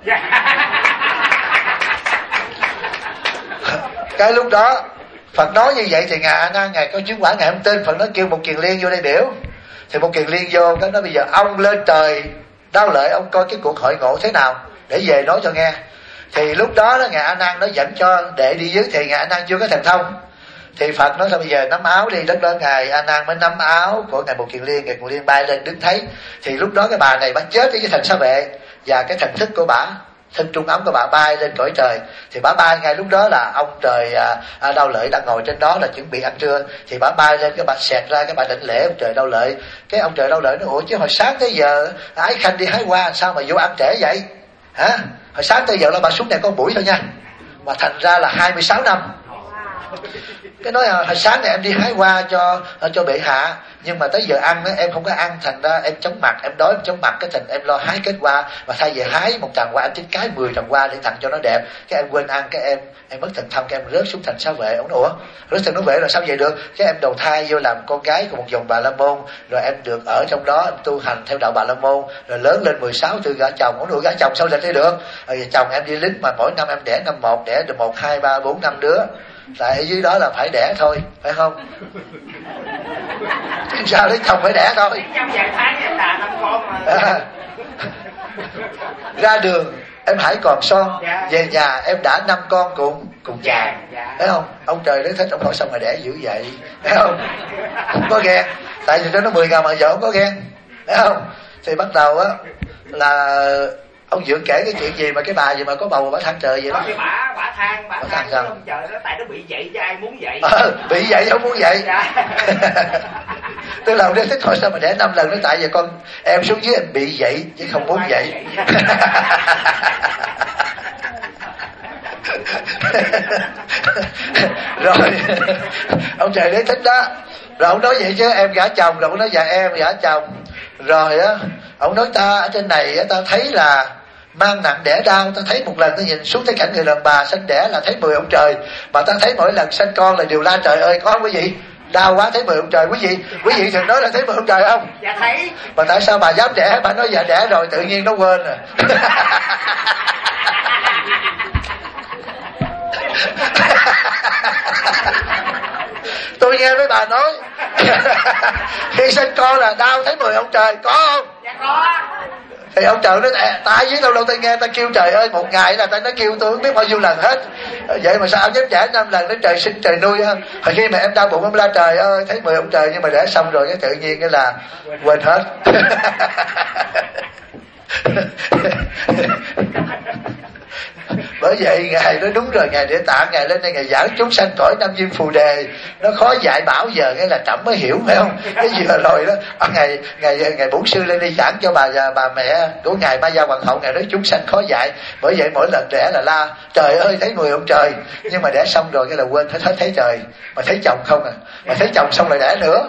Cái lúc đó Phật nói như vậy thì ngài A Nan ngài có chứng quả, ngài không tin. Phật nói kêu một Kiền Liên vô đây biểu. Thì một Kiền Liên vô, cái nói bây giờ ông lên trời Đao Lợi, ông coi cái cuộc hội ngộ thế nào để về nói cho nghe. Thì lúc đó ngài A Nan nó dẫn cho đệ đi dưới, thì ngài A Nan chưa có thần thông. Thì Phật nói sao bây giờ nắm áo đi. Đất đó ngài A Nan mới nắm áo của ngài Bồ Kiền Liên, ngài Kiền Liên bay lên đứng thấy. Thì lúc đó cái bà này bà chết với cái thần xá vệ, và cái thần thức của bà, thân trung ấm của bà bay lên cõi trời. Thì bà bay ngay lúc đó là ông trời Đao Lợi đang ngồi trên đó là chuẩn bị ăn trưa. Thì bà bay lên, cái bà xẹt ra, cái bà định lễ ông trời Đao Lợi. Cái ông trời Đao Lợi nói ủa chứ hồi sáng tới giờ Ái Khanh đi hái hoa sao mà vô ăn trễ vậy hả? Hồi sáng tới giờ là bà xuống này có buổi thôi nha, mà thành ra là 26 năm. Cái nói hồi sáng này em đi hái hoa cho bệ hạ, nhưng mà tới giờ ăn em không có ăn, thành ra em chóng mặt, em đói em chóng mặt, cái thành em lo hái kết hoa, mà thay vì hái 1 tràng hoa em tính cái 10 tràng hoa để tặng cho nó đẹp. Cái em quên ăn, cái em mất thần thông, cái em rớt xuống thành xá vệ. Ông nói ủa rớt thành nó vệ rồi sao vậy được? Cái em đầu thai vô làm con gái của một dòng Bà La Môn, rồi em được ở trong đó em tu hành theo đạo Bà La Môn, rồi lớn lên 16 tuổi gả chồng. Ông nói gả chồng sao lịch đây được? Rồi chồng em đi lính mà mỗi năm em đẻ năm 1, đẻ được 1, 2, 3, 4, 5 đứa. Tại ở dưới đó là phải đẻ thôi, phải không? Sao lấy chồng phải đẻ thôi. Ra đường em hãy còn son, về nhà em đã 5 con cùng chàng, thấy không? Ông trời đế thích, ông hỏi sao mà đẻ dữ vậy, thấy không? Không có ghen, tại vì nó 10.000 mà vợ không có ghen, thấy không? Thì bắt đầu á là ông Dượng kể cái chuyện gì mà cái bà gì mà có bầu mà bà than trời vậy đó. Cái bà than sao? Ông trời đó, tại nó bị dậy chứ ai muốn dậy. Bị dậy không muốn dậy. Tức là ông đế thích hỏi sao mà đẻ 5 lần, nó tại vì con em xuống dưới em bị dậy chứ không muốn dậy. Rồi ông trời đế thích đó. Rồi ông nói vậy chứ em gả chồng, rồi ông nói dạ em gả chồng. Rồi á ông nói ta ở trên này ta thấy là mang nặng đẻ đau, ta thấy một lần ta nhìn xuống thấy cảnh người đàn bà sanh đẻ là thấy 10 ông trời, mà ta thấy mỗi lần sanh con là đều la trời ơi có không quý vị? Đau quá thấy 10 ông trời. Quý vị thường nói là thấy 10 ông trời không? Dạ thấy. Mà tại sao bà dám đẻ? Bà nói dạ đẻ rồi tự nhiên nó quên rồi. Tôi nghe với bà nói khi sinh con là đau thấy 10 ông trời, có không? Dạ có. Thì ông trời nói tại dưới đâu tôi nghe ta kêu trời ơi, một ngày là ta nó kêu tôi không biết bao nhiêu lần hết. Vậy mà sao ông dám trả 5 lần đến trời sinh trời nuôi ha? Hồi khi mà em đau bụng em la trời ơi thấy 10 ông trời, nhưng mà để xong rồi cái tự nhiên cái là quên hết. Bởi vậy Ngài nói đúng rồi, Ngài Địa Tạng Ngài lên đây Ngài giảng chúng sanh cõi Nam Diêm Phù Đề, nó khó dạy bảo giờ cái là chậm mới hiểu, phải không? Cái vừa rồi đó Ngài Bổn Sư lên đi giảng cho bà mẹ của Ngài Ma Gia Hoàng hậu, Ngài nói chúng sanh khó dạy. Bởi vậy mỗi lần đẻ là la trời ơi thấy người ông trời, nhưng mà đẻ xong rồi cái là quên thấy trời, mà thấy chồng không à, mà thấy chồng xong lại đẻ nữa.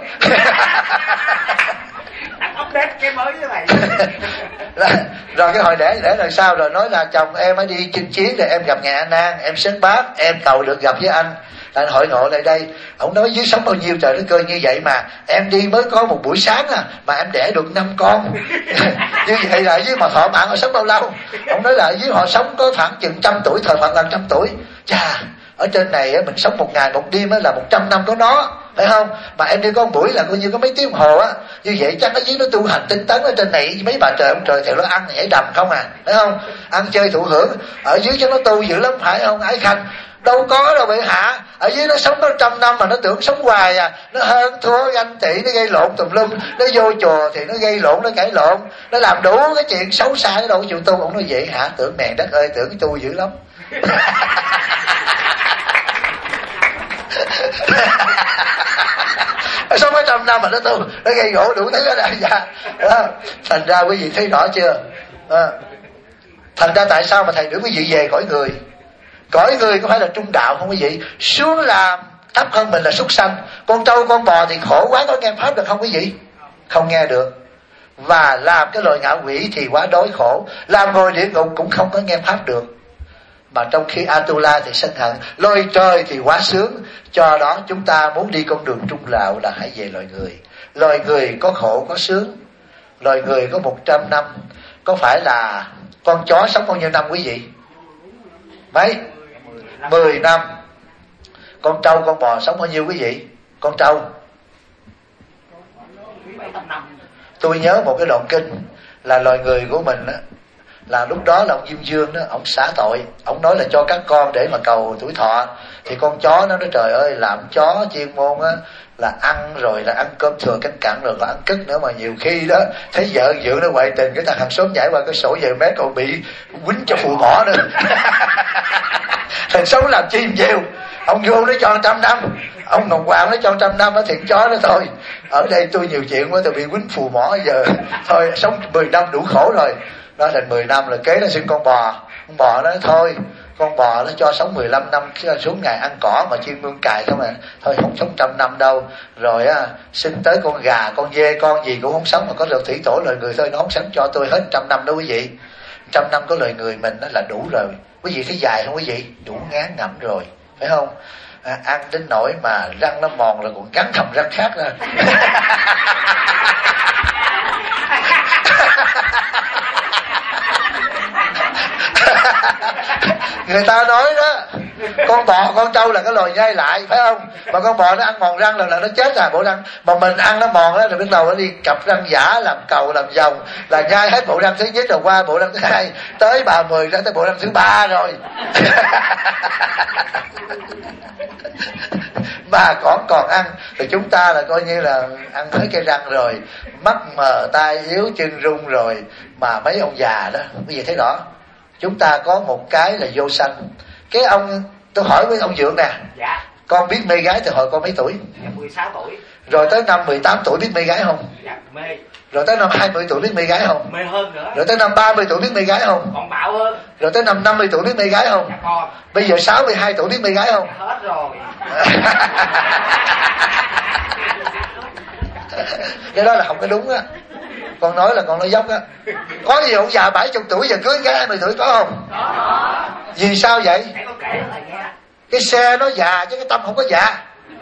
update cái mới với mày. Rồi cái hồi đẻ rồi sao, rồi nói là chồng em mới đi chinh chiến rồi em gặp Ngài A Nan, em xứng bác, em cầu được gặp với anh hội ngộ lại đây. Ông nói dưới sống bao nhiêu trời đất ơi, như vậy mà em đi mới có một buổi sáng à mà em đẻ được 5 con. Như vậy là ở dưới mà thọ mạng họ sống bao lâu? Ông nói là ở dưới họ sống có khoảng chừng 100 tuổi, thời Phật là 100 tuổi. Chà, ở trên này mình sống một ngày một đêm là 100 năm của nó, phải không? Mà em đi có một buổi là coi như có mấy tiếng đồng hồ á. Như vậy chắc ở dưới nó tu hành tinh tấn, ở trên này mấy bà trời ông trời thì nó ăn nhảy đầm không à, phải không? Ăn chơi thụ hưởng. Ở dưới cho nó tu dữ lắm, phải không Ái Khanh? Đâu có đâu bệ hạ. Ở dưới nó sống có 100 năm mà nó tưởng sống hoài à. Nó hơn thua ganh tị, nó gây lộn tùm lum. Nó vô chùa thì nó gây lộn, nó cãi lộn, nó làm đủ cái chuyện xấu xa, nó đâu có chịu tu. Ông nói vậy hả? Tưởng mẹ đất ơi, tưởng tu dữ lắm. Sống mấy 100 năm mà nó tu, nó gây gỗ đủ thứ ở đây ra. Thành ra quý vị thấy rõ chưa? Thành ra tại sao mà thầy biểu quý vị về cõi người? Cõi người có phải là trung đạo không quý vị? Xuống làm thấp hơn mình là súc sanh. Con trâu con bò thì khổ quá, có nghe pháp được không quý vị? Không nghe được. Và làm cái loài ngạ quỷ thì quá đói khổ. Làm ngồi địa ngục cũng không có nghe pháp được. Mà trong khi Atula thì sân hận, loài trời thì quá sướng. Do đó chúng ta muốn đi con đường trung đạo là hãy về loài người. Loài người có khổ có sướng. Loài người có 100 năm. Có phải là con chó sống bao nhiêu năm quý vị? Mấy? 10 năm. Con trâu con bò sống bao nhiêu quý vị? Con trâu. Tôi nhớ một cái đoạn kinh là loài người của mình á, là lúc đó là ông Diêm Dương đó, ông xả tội, ông nói là cho các con để mà cầu tuổi thọ. Thì con chó nó nói trời ơi, làm chó chuyên môn á là ăn rồi là ăn cơm thừa canh cặn rồi còn ăn cất nữa, mà nhiều khi đó thấy vợ dượng nó ngoại tình, cái thằng hàng xóm nhảy qua cái sổ về mé còn bị quýnh cho phù mỏ nữa. Thằng sống làm chi nhiều. Ông vô nó cho 100 năm, ông Ngọc Hoàng nó cho 100 năm, nó thiện chó đó thôi. Ở đây tôi nhiều chuyện quá, tôi bị quýnh phù mỏ giờ thôi sống 10 năm đủ khổ rồi. Đó thành 10 năm rồi kế nó sinh con bò. Con bò nó thôi, con bò nó cho sống 15 năm xuống ngày ăn cỏ mà chuyên mương cài không à. Thôi không sống 100 năm đâu. Rồi á sinh tới con gà, con dê, con gì cũng không sống, mà có được thủy tổ lời người thôi, nó không sống cho tôi hết 100 năm đó quý vị. 100 năm có lời người mình đó là đủ rồi. Quý vị thấy dài không quý vị? Đủ ngán ngẩm rồi, phải không? Ăn đến nỗi mà răng nó mòn rồi còn cắn thầm răng khác ra. Người ta nói đó, con bò con trâu là cái loài nhai lại, phải không? Mà con bò nó ăn mòn răng là nó chết bộ răng. Mà mình ăn nó mòn đó, rồi bắt đầu nó đi cặp răng giả, làm cầu làm vòng, là nhai hết bộ răng thứ nhất rồi qua bộ răng thứ hai, tới bà 10 ra tới bộ răng thứ 3 rồi. Mà còn ăn thì chúng ta là coi như là ăn hết cái răng rồi, mắt mờ tai yếu chân rung rồi. Mà mấy ông già đó, quý vị thấy rõ, chúng ta có một cái là vô sanh. Cái ông, tôi hỏi với ông Dượng nè, dạ. Con biết mê gái từ hồi con mấy tuổi? Dạ, 16 tuổi. Rồi tới năm 18 tuổi biết mê gái không? Dạ, mê. Rồi tới năm 20 tuổi biết mê gái không? Mê hơn nữa. Rồi tới năm 30 tuổi biết mê gái không? Còn bạo hơn. Rồi tới năm 50 tuổi biết mê gái không? Dạ con. Bây giờ 62 tuổi biết mê gái không? Dạ, hết rồi. Cái đó là không có đúng á. Con nói là con nói dốc á. Có gì ông già 70 tuổi giờ cưới gái 20 tuổi có không? Có. Vì sao vậy? Hãy có kể nó lại nghe. Cái xe nó già chứ cái tâm không có già.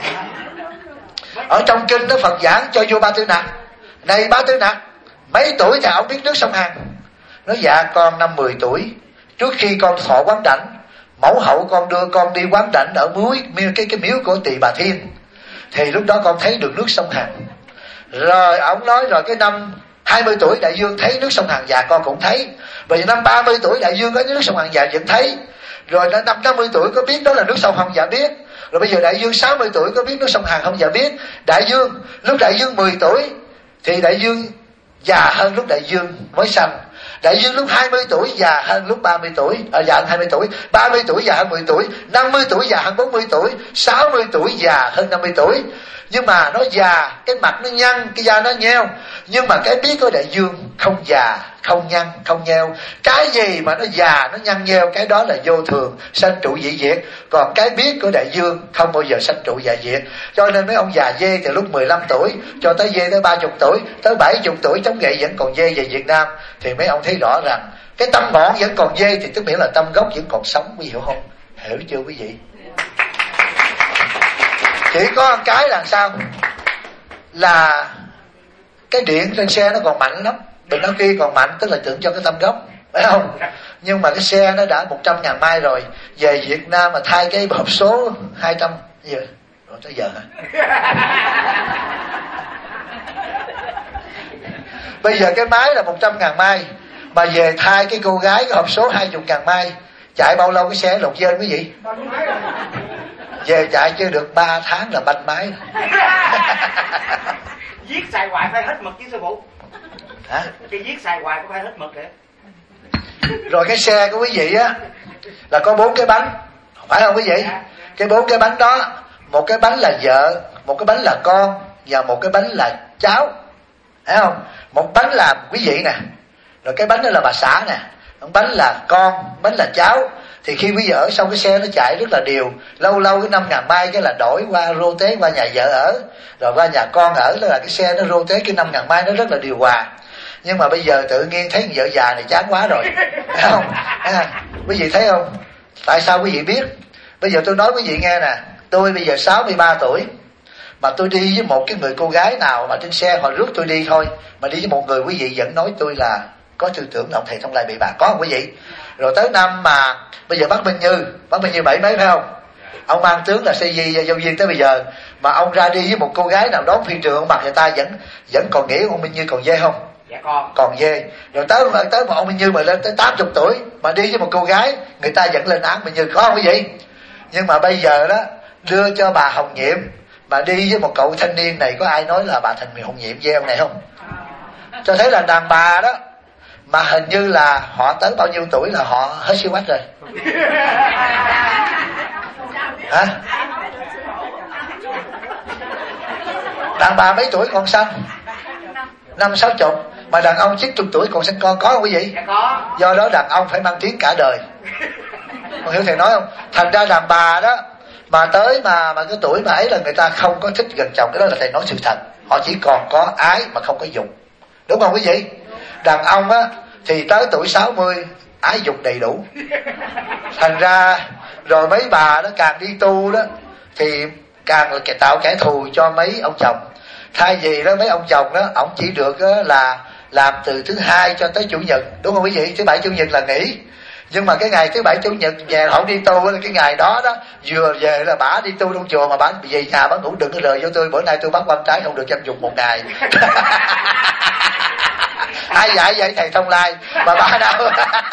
Ở trong kinh đó Phật giảng cho vua Ba Tư Nặc, này Ba Tư Nặc, mấy tuổi thì ông biết nước sông Hằng? Nói dạ con năm 10 tuổi, trước khi con thọ quán đảnh, mẫu hậu con đưa con đi quán đảnh ở cái miếu của Tỳ Bà Thiên, thì lúc đó con thấy được nước sông Hằng. Rồi ông nói rồi cái năm 20 tuổi đại dương thấy nước sông Hằng già con cũng thấy. Bởi năm 30 tuổi đại dương có nước sông Hằng già vẫn thấy. Rồi năm 50 tuổi có biết đó là nước sông Hằng già biết. Rồi bây giờ đại dương 60 tuổi có biết nước sông Hằng không? Dạ biết. Đại dương, lúc đại dương 10 tuổi thì đại dương già hơn lúc đại dương mới sanh. Đại dương lúc 20 tuổi già hơn lúc 30 tuổi, già hơn 20 tuổi, 30 tuổi già hơn 10 tuổi, 50 tuổi già hơn 40 tuổi, 60 tuổi già hơn 50 tuổi. Nhưng mà nó già, cái mặt nó nhăn, cái da nó nheo. Nhưng mà cái biết của đại dương không già, không nhăn, không nheo. Cái gì mà nó già, nó nhăn nheo, cái đó là vô thường, sanh trụ dị diệt. Còn cái biết của đại dương không bao giờ sanh trụ dạ diệt. Cho nên mấy ông già dê từ lúc 15 tuổi cho tới dê tới 30 tuổi, tới 70 tuổi chống gậy vẫn còn dê về Việt Nam. Thì mấy ông thấy rõ rằng cái tâm ngọn vẫn còn dê, thì tức nghĩa là tâm gốc vẫn còn sống. Quý hiểu không? Hiểu chưa quý vị? Chỉ có một cái là sao? Là cái điện trên xe nó còn mạnh lắm, bình ắc quy còn mạnh, tức là tượng cho cái tâm gốc, phải không? Nhưng mà cái xe nó đã 100.000 mai rồi, về Việt Nam mà thay cái hộp số 200 giờ rồi tới giờ hả? Bây giờ cái máy là 100.000 mai, mà về thay cái cô gái cái hộp số 20.000 mai, chạy bao lâu cái xe lột dên quý vị? Về chạy chưa được 3 tháng là banh máy. Viết xài hoài phải hết mực chứ sư phụ. Hả? Cái viết xài hoài có phải hết mực vậy? Rồi cái xe của quý vị á là có 4 cái bánh, phải không quý vị? Cái 4 cái bánh đó, một cái bánh là vợ, một cái bánh là con, và một cái bánh là cháu, phải không? Một bánh là quý vị nè, rồi cái bánh đó là bà xã nè, một bánh là con, bánh là cháu. Thì khi quý vị ở xong cái xe nó chạy rất là đều, lâu lâu cái 5.000 mai cái là đổi qua rô tế qua nhà vợ ở, rồi qua nhà con ở, là cái xe nó rô tế cái 5.000 mai nó rất là điều hòa. Nhưng mà bây giờ tự nhiên thấy vợ già này chán quá rồi, thấy không? Quý vị thấy không? Tại sao quý vị biết? Bây giờ tôi nói quý vị nghe nè, tôi bây giờ 63 tuổi, mà tôi đi với một cái người cô gái nào mà trên xe họ rước tôi đi thôi, mà đi với một người quý vị vẫn nói tôi là có tư tưởng là ông thầy Thông Lai bị bạc, có không quý vị? Rồi tới năm mà bây giờ bác Minh Như 7 mấy phải không? Ông mang tướng là CJ giáo viên tới bây giờ, mà ông ra đi với một cô gái nào đón phi trường, ông mặt người ta vẫn còn nghĩ ông Minh Như còn dê không? Dạ còn dê. Rồi tới một ông Minh Như mà lên tới 80 tuổi mà đi với một cô gái, người ta vẫn lên án Minh Như, có không quý vị? Nhưng mà bây giờ đó đưa cho bà Hồng Nhiệm mà đi với một cậu thanh niên này, có ai nói là bà Thành Hồng Nhiệm với ông này không? Cho thấy là đàn bà đó mà hình như là họ tới bao nhiêu tuổi là họ hết siêu quách rồi. Hả? Đàn bà mấy tuổi còn sanh? 50-60. Mà đàn ông 90 tuổi còn sinh con, có không quý vị? Dạ có. Do đó đàn ông phải mang tiếng cả đời. Con hiểu thầy nói không? Thành ra đàn bà đó mà tới mà cái tuổi mà ấy là người ta không có thích gần chồng, cái đó là thầy nói sự thật. Họ chỉ còn có ái mà không có dục, đúng không quý vị? Đàn ông á thì tới tuổi 60 ái dục đầy đủ. Thành ra rồi mấy bà đó càng đi tu đó thì càng tạo kẻ thù cho mấy ông chồng. Thay vì đó mấy ông chồng đó, ông chỉ được là làm từ thứ Hai cho tới Chủ nhật, đúng không quý vị? Thứ Bảy Chủ nhật là nghỉ. Nhưng mà cái ngày thứ Bảy Chủ nhật về không đi tu, cái ngày đó đó vừa về là bả đi tu trong chùa, mà bả về nhà bả ngủ đừng có rời vô tôi, bữa nay tôi bắt quan trái không được chăm dục một ngày. Ai dạy vậy thầy Thông Lai? Mà bà nào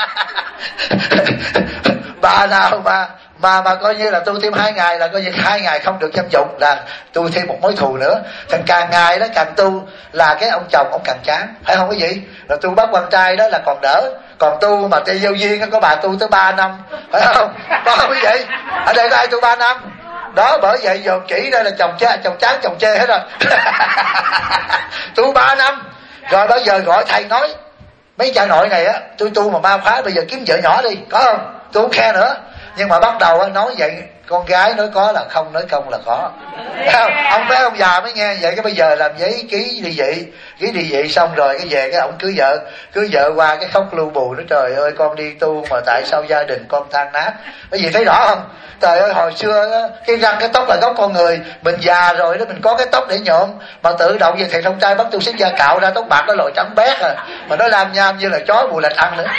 bà nào mà coi như là tu thêm 2 ngày là coi như 2 ngày không được chăm dục là tu thêm một mối thù nữa. Thành càng ngày đó càng tu là cái ông chồng ông càng chán, phải không quý vị? Rồi tu bắt quan trai đó là còn đỡ, còn tu mà tây giao duyên có bà tu tới 3 năm, phải không? Có không quý vị? Ở đây có ai tu 3 năm? Đó, bởi vậy dồn chỉ đây là chồng chán chồng chê hết rồi. Tu 3 năm rồi bao giờ gọi thầy nói mấy cha nội này á, tôi tu mà ma phá, bây giờ kiếm vợ nhỏ đi, có không? Tôi không khe nữa. Nhưng mà bắt đầu nói vậy, con gái nói có là không, nói không là có. Ông bé ông già mới nghe vậy, cái bây giờ làm giấy ký đi vị xong rồi cái về cái ông cưới vợ qua cái khóc lu bù, nói trời ơi con đi tu mà tại sao gia đình con tan nát. Cái gì thấy rõ không? Trời ơi hồi xưa đó, cái răng cái tóc là gốc con người, mình già rồi đó mình có cái tóc để nhuộm, mà tự động về thầy Thông Trai bắt tu sĩ da cạo ra tóc bạc nó lồi trắng bét à, mà nó làm nham như là chó mù lạch ăn nữa.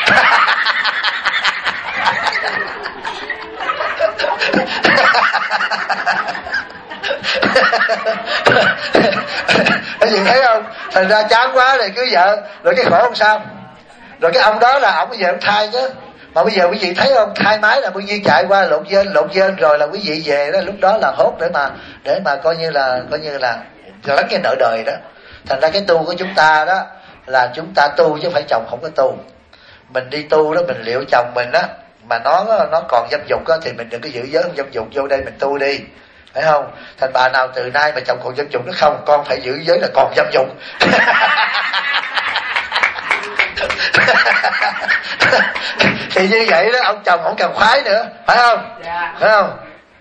Cái gì thấy không? Thành ra chán quá rồi cưới vợ, rồi cái khổ không sao. Rồi cái ông đó là ông bây giờ ông thai chứ. Mà bây giờ quý vị thấy không, thai máy là bao nhiêu chạy qua lột dên rồi là quý vị về đó, lúc đó là hốt để mà coi như là lắng nghe nợ đời đó. Thành ra cái tu của chúng ta đó là chúng ta tu chứ không phải chồng không có tu. mình đi tu đó, mình liệu chồng mình á mà nó còn dâm dục á thì mình đừng có giữ giới không dâm dục, vô đây mình tu đi, phải không? Thành bà nào từ nay mà chồng còn dâm dục nó không, con phải giữ giới là còn dâm dục. Thì như vậy đó, ông chồng không cần khoái nữa, phải không? Phải không?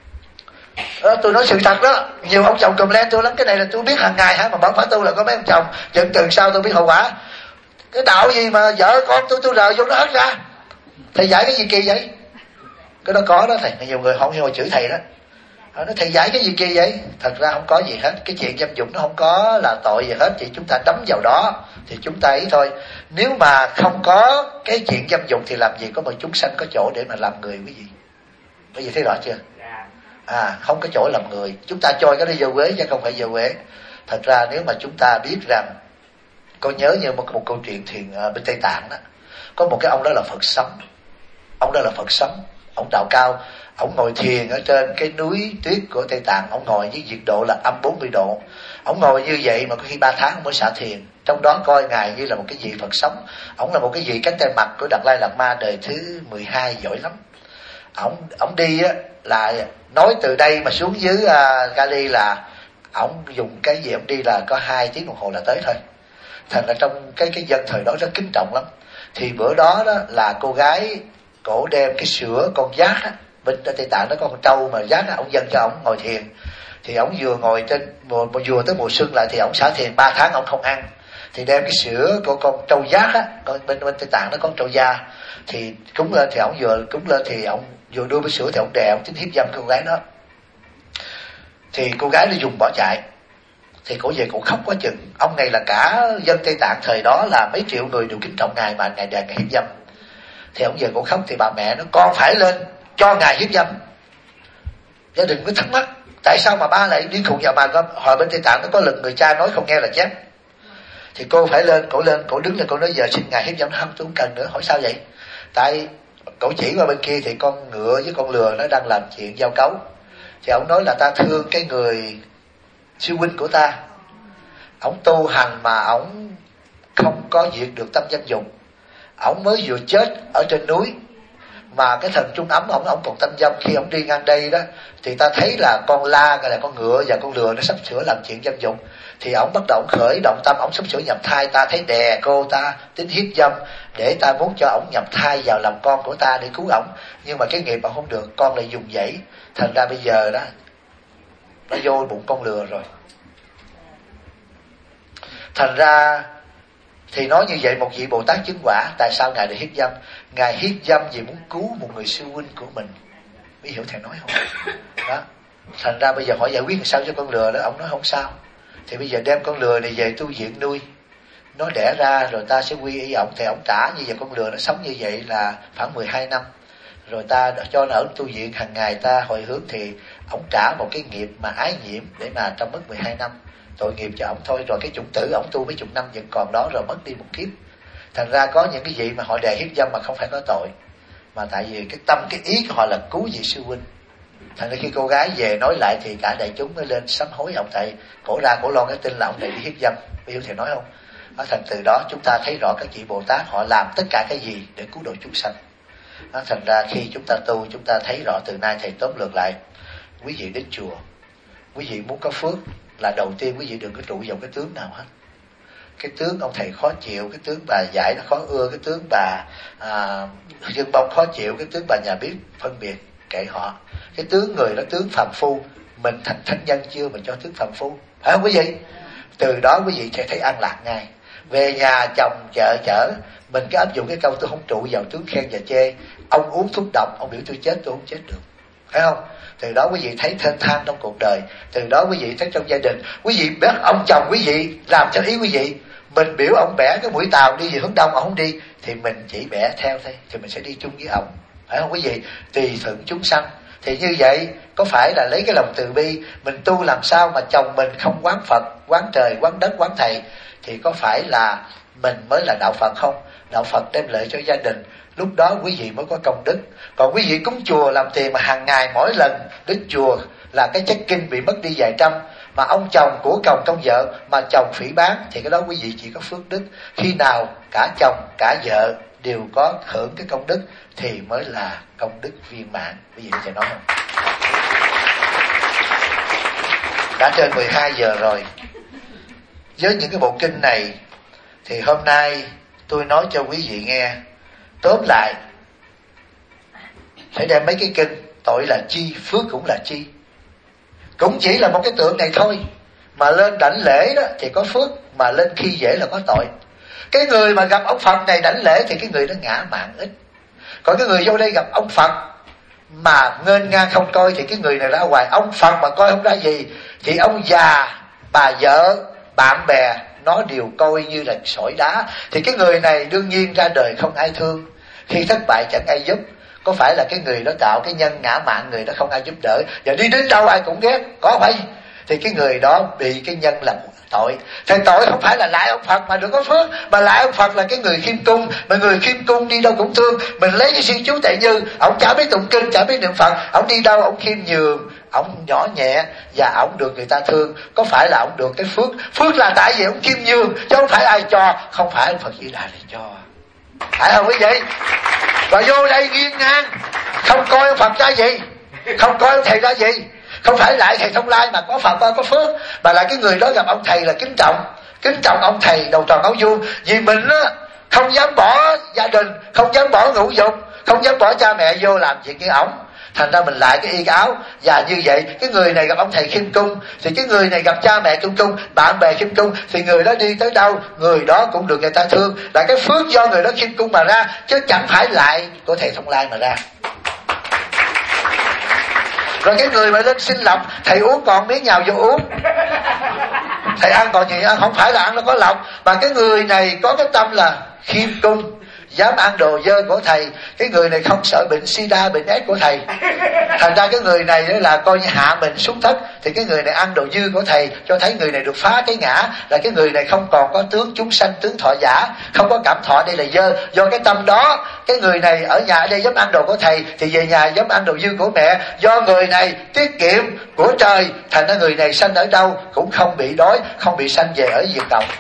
Tôi nói sự thật đó, nhiều ông chồng cầm lên tôi lắm, cái này là tôi biết hàng ngày hả, mà bấm phải tu là có mấy ông chồng dẫn từ sau tôi biết hậu quả. Cái đạo gì mà vợ con tôi rờ vô nó hết ra, thầy dạy cái gì kỳ vậy? Cái đó có đó thầy, nhiều người không hiểu chửi thầy đó. Họ nói thầy dạy cái gì kỳ vậy? Thật ra không có gì hết, cái chuyện dâm dục nó không có là tội gì hết, chỉ chúng ta đắm vào đó thì chúng ta ý thôi. Nếu mà không có cái chuyện dâm dục thì làm gì có một chúng sanh có chỗ để mà làm người quý vị? Quý vị thấy rõ chưa? Không có chỗ làm người, chúng ta cho cái đó vô quế chứ không phải vô quế. Thật ra nếu mà chúng ta biết rằng, con nhớ như một câu chuyện thiền bên Tây Tạng đó, có một cái ông đó là Phật sống, ông đó là Phật sống, ông đạo cao, ông ngồi thiền ở trên cái núi tuyết của Tây Tạng, ông ngồi với nhiệt độ là âm 40 độ, ông ngồi như vậy mà có khi 3 tháng ông mới xả thiền, trong đó coi ngài như là một cái vị Phật sống. Ông là một cái vị cánh tay mặt của Đạt Lai Lạt Ma đời thứ 12 giỏi lắm. Ông đi á là nói từ đây mà xuống dưới Gali là ông dùng cái gì ông đi là có 2 tiếng đồng hồ là tới thôi. Thành ra trong cái dân thời đó rất kính trọng lắm. Thì bữa đó đó là cô gái cổ đem cái sữa con giác á, bên Tây Tạng nó có con trâu mà giác á, ông dâng cho ông ngồi thiền. Thì ông vừa ngồi trên vừa tới mùa xuân lại thì ông xả thiền 3 tháng ông không ăn. Thì đem cái sữa của con trâu giác á, bên Tây Tạng nó có con trâu da, thì cúng lên thì ông vừa cúng lên thì ông vừa đưa cái sữa thì ông đè ông tính hiếp dâm cô gái đó. Thì cô gái nó dùng bỏ chạy. Thì cổ về cổ khóc quá chừng. Ông này là cả dân Tây Tạng thời đó là mấy triệu người đều kính trọng ngài mà ngài đè ngài hiếp dâm. Thì ông về cổ khóc thì bà mẹ nó con phải lên cho ngài hiếp dâm. Gia đình mới thắc mắc tại sao mà ba lại đi khùng vào mà hồi bên Tây Tạng nó có lần người cha nói không nghe là chết. Thì cô phải lên, cổ đứng lên cổ nói giờ xin ngài hiếp dâm. Không, tôi không cần nữa. Hỏi sao vậy? Tại cổ chỉ qua bên kia thì con ngựa với con lừa nó đang làm chuyện giao cấu. Thì ông nói là ta thương cái người sư huynh của ta, ổng tu hành mà ổng không có diệt được tâm dâm dục, ổng mới vừa chết ở trên núi mà cái thần trung ấm ổng còn tâm dâm. Khi ổng đi ngang đây đó thì ta thấy là con la là con ngựa và con lừa nó sắp sửa làm chuyện dâm dục, thì ổng bắt đầu khởi động tâm, ổng sắp sửa nhập thai, ta thấy đè cô ta tính hiếp dâm để ta muốn cho ổng nhập thai vào làm con của ta để cứu ổng, nhưng mà cái nghiệp ổng không được, con lại dùng dãy, thành ra bây giờ đó nó vô bụng con lừa rồi. Thành ra thì nói như vậy một vị Bồ Tát chứng quả, tại sao ngài lại hiếp dâm? Ngài hiếp dâm vì muốn cứu một người sư huynh của mình. Biết hiểu thầy nói không? Đó. Thành ra bây giờ hỏi giải quyết làm sao cho con lừa đó, ông nói không sao. Thì bây giờ đem con lừa này về tu viện nuôi, nó đẻ ra rồi ta sẽ quy y ổng, thì ổng trả như vậy. Con lừa nó sống như vậy là khoảng 12 năm, rồi ta cho nó ở tu viện hàng ngày ta hồi hướng, thì ổng trả một cái nghiệp mà ái nhiễm để mà trong mất 12 năm tội nghiệp cho ổng thôi. Rồi cái chủng tử ổng tu mấy chục năm vẫn còn đó, rồi mất đi một kiếp. Thành ra có những cái gì mà họ đè hiếp dâm mà không phải có tội, mà tại vì cái tâm cái ý của họ là cứu vị sư huynh. Thành ra khi cô gái về nói lại thì cả đại chúng mới lên sám hối ông, tại cổ ra cổ lo cái tin là ông này bị hiếp dâm. Biết hiểu thầy nói không? Thành từ đó chúng ta thấy rõ các vị Bồ Tát họ làm tất cả cái gì để cứu độ chúng sanh. Thành ra khi chúng ta tu, chúng ta thấy rõ. Từ nay thầy tóm lược lại, quý vị đến chùa, quý vị muốn có phước là đầu tiên quý vị đừng có trụ vào cái tướng nào hết. Cái tướng ông thầy khó chịu, cái tướng bà dạy nó khó ưa, cái tướng bà dân bông khó chịu, cái tướng bà nhà biết phân biệt, kệ họ. Cái tướng người đó tướng phàm phu, mình thành thánh nhân chưa mà cho tướng phàm phu, phải không quý vị? Từ đó quý vị sẽ thấy an lạc ngay. Về nhà chồng chở mình cứ áp dụng cái câu tôi không trụ vào tướng khen và chê. Ông uống thuốc độc, ông biểu tôi chết, tôi không chết được, phải không? Từ đó quý vị thấy thênh thang trong cuộc đời. Từ đó quý vị thấy trong gia đình, quý vị biết ông chồng quý vị làm theo ý quý vị. Mình biểu ông bẻ cái mũi tàu đi về hướng đông, ông không đi thì mình chỉ bẻ theo thôi, thì mình sẽ đi chung với ông, phải không quý vị? Tùy thuận chúng sanh. Thì như vậy có phải là lấy cái lòng từ bi mình tu làm sao mà chồng mình không quán Phật, quán trời, quán đất, quán thầy, thì có phải là mình mới là đạo Phật không? Đạo Phật đem lợi cho gia đình, lúc đó quý vị mới có công đức. Còn quý vị cúng chùa làm tiền mà hàng ngày mỗi lần đến chùa là cái check kinh bị mất đi vài trăm, mà ông chồng của chồng công vợ mà chồng phỉ báng, thì cái đó quý vị chỉ có phước đức. Khi nào cả chồng cả vợ đều có hưởng cái công đức thì mới là công đức viên mãn. Quý vị sẽ nói không? Đã trên 12 giờ rồi. Với những cái bộ kinh này thì hôm nay tôi nói cho quý vị nghe, tóm lại phải đem mấy cái kinh tội là chi, phước cũng là chi. Cũng chỉ là một cái tượng này thôi, mà lên đảnh lễ đó thì có phước, mà lên khi dễ là có tội. Cái người mà gặp ông Phật này đảnh lễ thì cái người đó ngã mạn ít. Còn cái người vô đây gặp ông Phật mà nghênh ngang không coi thì cái người này ra hoài. Ông Phật mà coi không ra gì thì ông già, bà vợ, bạn bè nó đều coi như là sỏi đá. Thì cái người này đương nhiên ra đời không ai thương, khi thất bại chẳng ai giúp. Có phải là cái người đó tạo cái nhân ngã mạn, người đó không ai giúp đỡ, và đi đến đâu ai cũng ghét, có phải? Thì cái người đó bị cái nhân làm tội. Thì tội không phải là lại ông Phật mà được có phước, mà lại ông Phật là cái người khiêm cung. Mà người khiêm cung đi đâu cũng thương. Mình lấy cái sư chú Tệ Như, ông chả biết tụng kinh, chả biết niệm Phật, ông đi đâu ông khiêm nhường, ông nhỏ nhẹ và ông được người ta thương. Có phải là ông được cái phước? Phước là tại vì ông khiêm nhường, chứ không phải ai cho, không phải ông Phật Di Đà để cho, phải không quý vị? Và vô đây nghiêng ngang, không coi ông Phật ra gì, không coi ông thầy ra gì. Không phải lại thầy Thông Lai mà có Phật có phước, mà là cái người đó gặp ông thầy là kính trọng ông thầy đầu tròn áo vuông. Vì mình á không dám bỏ gia đình, không dám bỏ ngũ dục, không dám bỏ cha mẹ vô làm chuyện với ổng, thành ra mình lại cái y cái áo. Và như vậy cái người này gặp ông thầy khiêm cung, thì cái người này gặp cha mẹ khiêm cung, bạn bè khiêm cung, thì người đó đi tới đâu người đó cũng được người ta thương. Là cái phước do người đó khiêm cung mà ra, chứ chẳng phải lại của thầy Thông Lai mà ra. Rồi cái người mà lên xin lọc, thầy uống còn miếng nhào vô uống, thầy ăn còn gì ăn, không phải là ăn nó có lọc, mà cái người này có cái tâm là khiêm cung, dám ăn đồ dơ của thầy. Cái người này không sợ bệnh sida, bệnh AIDS của thầy, thành ra cái người này là coi như hạ mình xuống thấp. Thì cái người này ăn đồ dư của thầy, cho thấy người này được phá cái ngã, là cái người này không còn có tướng chúng sanh, tướng thọ giả, không có cảm thọ đây là dơ. Do cái tâm đó, cái người này ở nhà ở đây dám ăn đồ của thầy, thì về nhà dám ăn đồ dư của mẹ. Do người này tiết kiệm của trời, thành ra người này sanh ở đâu cũng không bị đói, không bị sanh về ở diệt động.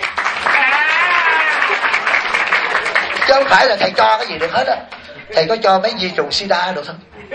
Chứ không phải là thầy cho cái gì được hết á. Thầy có cho mấy vi trùng sida được thôi.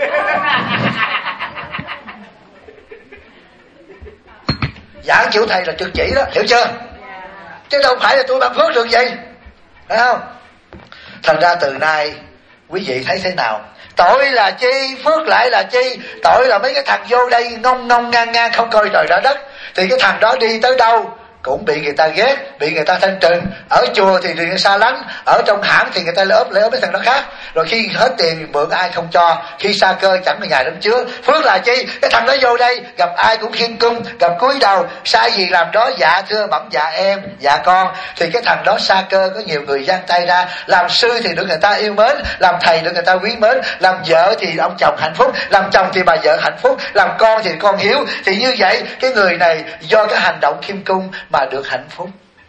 Giảng chịu thầy là trực chỉ đó, hiểu chưa? Chứ đâu phải là tôi ban phước được vậy, phải không? Thành ra từ nay quý vị thấy thế nào? Tội là chi, phước lại là chi? Tội là mấy cái thằng vô đây ngông ngang ngang không coi trời đỡ đất, thì cái thằng đó đi tới đâu cũng bị người ta ghét, bị người ta thanh trừng. Ở chùa thì người ta xa lánh, ở trong hãng thì người ta lấy ốp mấy thằng đó khác. Rồi khi hết tiền mượn ai không cho, khi sa cơ chẳng có nhà đâm chứa. Phước là chi? Cái thằng đó vô đây gặp ai cũng khiêm cung, gặp cúi đầu, sai gì làm đó, dạ thưa bẩm, dạ em, dạ con. Thì cái thằng đó sa cơ, có nhiều người giang tay ra. Làm sư thì được người ta yêu mến, làm thầy được người ta quý mến, làm vợ thì ông chồng hạnh phúc, làm chồng thì bà vợ hạnh phúc, làm con thì con hiếu. Thì như vậy cái người này do cái hành động khiêm cung mà được hạnh phúc.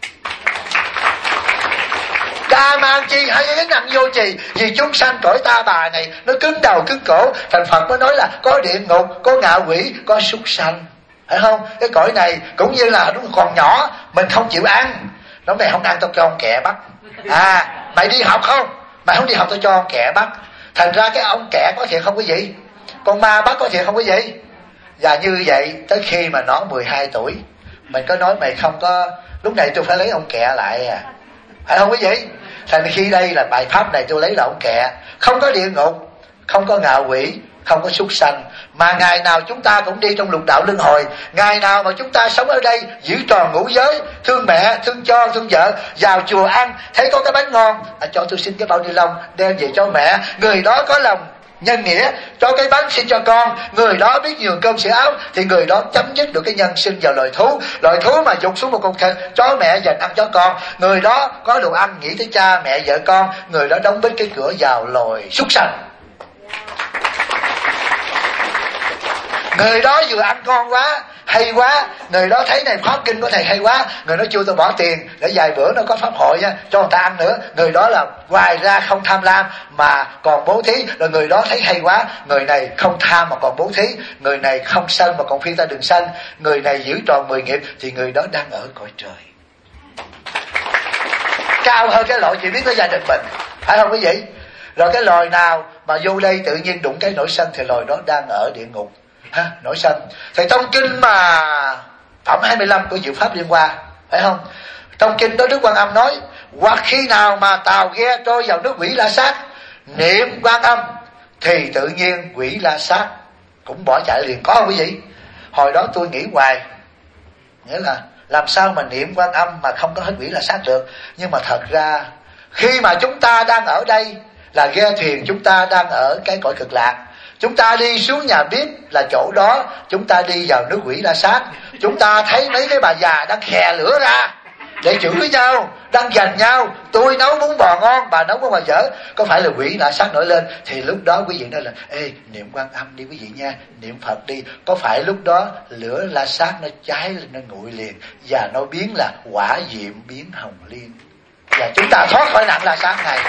Đa mang chi hay cái nặng vô trì, vì chúng sanh cõi ta bà này nó cứng đầu cứng cổ. Thành Phật mới nói là có địa ngục, có ngạ quỷ, có súc sanh, phải không? Cái cõi này cũng như là nó còn nhỏ, mình không chịu ăn, nó mày không ăn tao cho ông kẻ bắt. Mày đi học không? Mày không đi học tao cho ông kẻ bắt. Thành ra cái ông kẻ có thiệt không quý vị? Con ma bắt có thiệt không quý vị? Và như vậy tới khi mà nó 12 tuổi, mình có nói mày không có, lúc này tôi phải lấy ông kẹ lại à, phải không quý vị? Thành khi đây là bài pháp này tôi lấy là ông kẹ. Không có địa ngục, không có ngạ quỷ, không có súc sanh, mà ngày nào chúng ta cũng đi trong lục đạo luân hồi. Ngày nào mà chúng ta sống ở đây giữ tròn ngũ giới, thương mẹ, thương cho, thương vợ, vào chùa ăn thấy có cái bánh ngon, cho tôi xin cái bao ni lông đem về cho mẹ. Người đó có lòng nhân nghĩa, cho cái bánh xin cho con. Người đó biết nhường cơm sữa áo, thì người đó chấm dứt được cái nhân sinh vào loài thú. Loài thú mà dục xuống một con thịt, chó mẹ dành ăn cho con. Người đó có đồ ăn nghĩ tới cha mẹ vợ con. Người đó đóng bít cái cửa vào loài súc sanh. Người đó vừa ăn ngon quá, hay quá, người đó thấy này pháp kinh của thầy hay quá, người đó chưa tôi bỏ tiền để vài bữa nó có pháp hội nha, cho người ta ăn nữa. Người đó là ngoài ra không tham lam mà còn bố thí. Rồi người đó thấy hay quá, người này không tham mà còn bố thí, người này không sân mà còn khuyên ta đừng sân, người này giữ tròn 10 nghiệp, thì người đó đang ở cõi trời. cao hơn cái loại chỉ biết tới gia đình mình, phải không quý vị? Rồi cái loài nào mà vô đây tự nhiên đụng cái nổi sân thì loài đó đang ở địa ngục, ha, nổi sân. Thì trong kinh mà phẩm 25 của Diệu Pháp Liên Hoa, phải không? Trong kinh đó Đức Quan Âm nói, hoặc khi nào mà tàu ghe trôi vào nước Quỷ La Sát, niệm Quan Âm thì tự nhiên Quỷ La Sát cũng bỏ chạy liền, có không quý vị? Hồi đó tôi nghĩ hoài, nghĩa là làm sao mà niệm Quan Âm mà không có hết Quỷ La Sát được. Nhưng mà thật ra khi mà chúng ta đang ở đây là ghe thuyền, chúng ta đang ở cái cõi Cực Lạc. Chúng ta đi xuống nhà bếp là chỗ đó chúng ta đi vào nước Quỷ La Sát. Chúng ta thấy mấy cái bà già đang khè lửa ra để chửi với nhau, đang giành nhau, tôi nấu bún bò ngon, bà nấu bún bò dở, có phải là Quỷ La Sát nổi lên? Thì lúc đó quý vị nói là ê, niệm Quan Âm đi quý vị nha, niệm Phật đi. Có phải lúc đó lửa La Sát nó cháy lên, nó nguội liền, và nó biến là hỏa diệm biến hồng liên, và chúng ta thoát khỏi nạn La Sát này.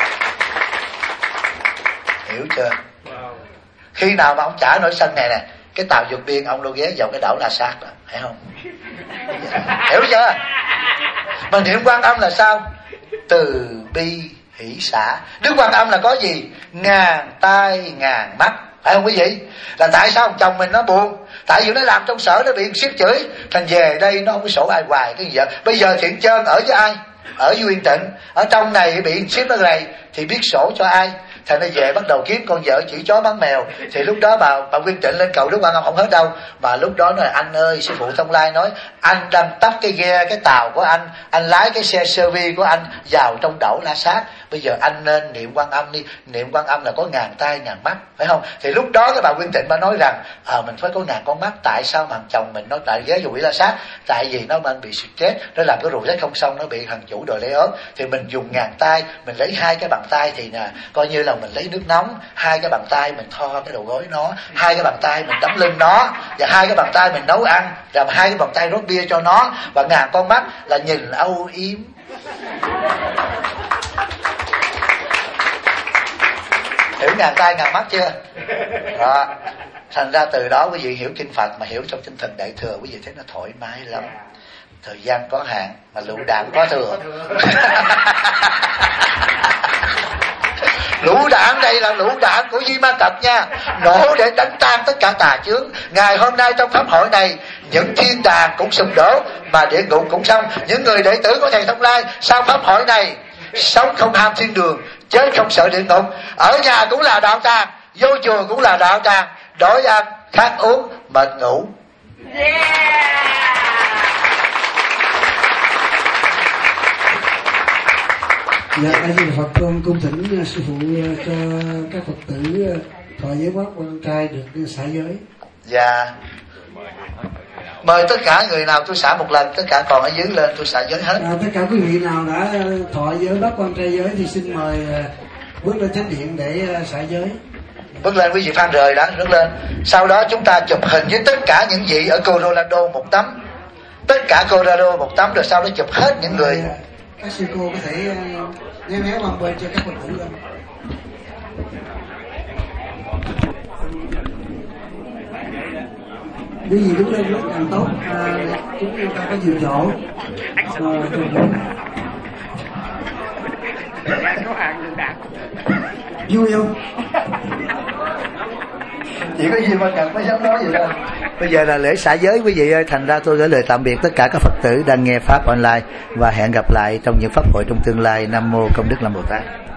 Hiểu chưa? Khi nào mà ông trả nổi sân này nè, cái tàu vượt biên ông đâu ghé vào cái đảo La Sát rồi, phải không? Hiểu chưa? Mà niệm Quan Âm là sao? Từ bi hỷ xả. Đức Quan Âm là có gì? Ngàn tai ngàn mắt, phải không quý vị? Là tại sao chồng mình nó buồn? Tại vì nó làm trong sở nó bị siết chửi, thành về đây nó không có sổ ai hoài cái gì vậy. Bây giờ Thiện Trơn ở với ai? Ở với Uyên Tịnh. Ở trong này bị siết nó này thì biết sổ cho ai? Thành nó về bắt đầu kiếm con vợ chỉ chó bán mèo. Thì lúc đó bà Uyên Tịnh lên cầu Đức Quan Âm không hết đâu. Mà lúc đó nói anh ơi, sư phụ Thông Lai nói anh đang tắp cái ghe, cái tàu của anh lái cái xe service của anh vào trong đảo La Sát. Bây giờ anh nên niệm Quan Âm đi. Niệm Quan Âm là có ngàn tai ngàn mắt, phải không? Thì lúc đó cái bà Uyên Tịnh bà nói rằng mình phải có ngàn con mắt. Tại sao mà chồng mình nó tại ghé vào Quỷ La Sát? Tại vì nó bị stress, nó làm cái rượu rét không xong, nó bị thằng chủ đòi lấy ớt. Thì mình dùng ngàn tay, mình lấy hai cái bàn tay thì nè, coi như là mình lấy nước nóng, hai cái bàn tay mình thoa cái đầu gối nó, hai cái bàn tay mình đấm lưng nó, và hai cái bàn tay mình nấu ăn, rồi hai cái bàn tay rót bia cho nó, và ngàn con mắt là nhìn âu yếm. Hiểu ngàn tay ngàn mắt chưa? Đó. Thành ra từ đó quý vị hiểu kinh Phật mà hiểu trong tinh thần Đại Thừa, quý vị thấy nó thoải mái lắm. Thời gian có hạn mà lựu đạn có thừa. Lũ đạn đây là lũ đạn của Di Ma Cật nha, nổ để đánh tan tất cả tà chướng. Ngày hôm nay trong pháp hội này, những thiên đàng cũng sụp đổ mà địa ngục cũng xong. Những người đệ tử của thầy Thông Lai sau pháp hội này sống không ham thiên đường, chết không sợ địa ngục. Ở nhà cũng là đạo tràng, vô chùa cũng là đạo tràng, đói ăn khát uống mệt ngủ. Dạ, anh Di Phật cung thỉnh sư phụ cho các Phật tử thọ giới pháp quan trai được xả giới. Dạ. Mời tất cả người nào tôi xả một lần, tất cả còn ở dưới lên tôi xả giới hết. Tất cả quý vị nào đã thọ giới pháp quan trai giới thì xin mời bước lên chánh điện để xả giới. Bước lên quý vị phan rời đã, bước lên. Sau đó chúng ta chụp hình với tất cả những vị ở Colorado một tấm. Tất cả Colorado một tấm, rồi sau đó chụp hết những người. Các sư cô có thể nhéo bằng bên cho các Phật tử lên. Quý vị đứng lên rất càng tốt, chúng ta có nhiều chỗ. Vui không? Chỉ có gì mà cần mới dám nói vậy đâu. Bây giờ là lễ xả giới quý vị ơi, thành ra tôi gửi lời tạm biệt tất cả các Phật tử đang nghe pháp online và hẹn gặp lại trong những pháp hội trong tương lai. Nam mô Công Đức Lâm Bồ Tát.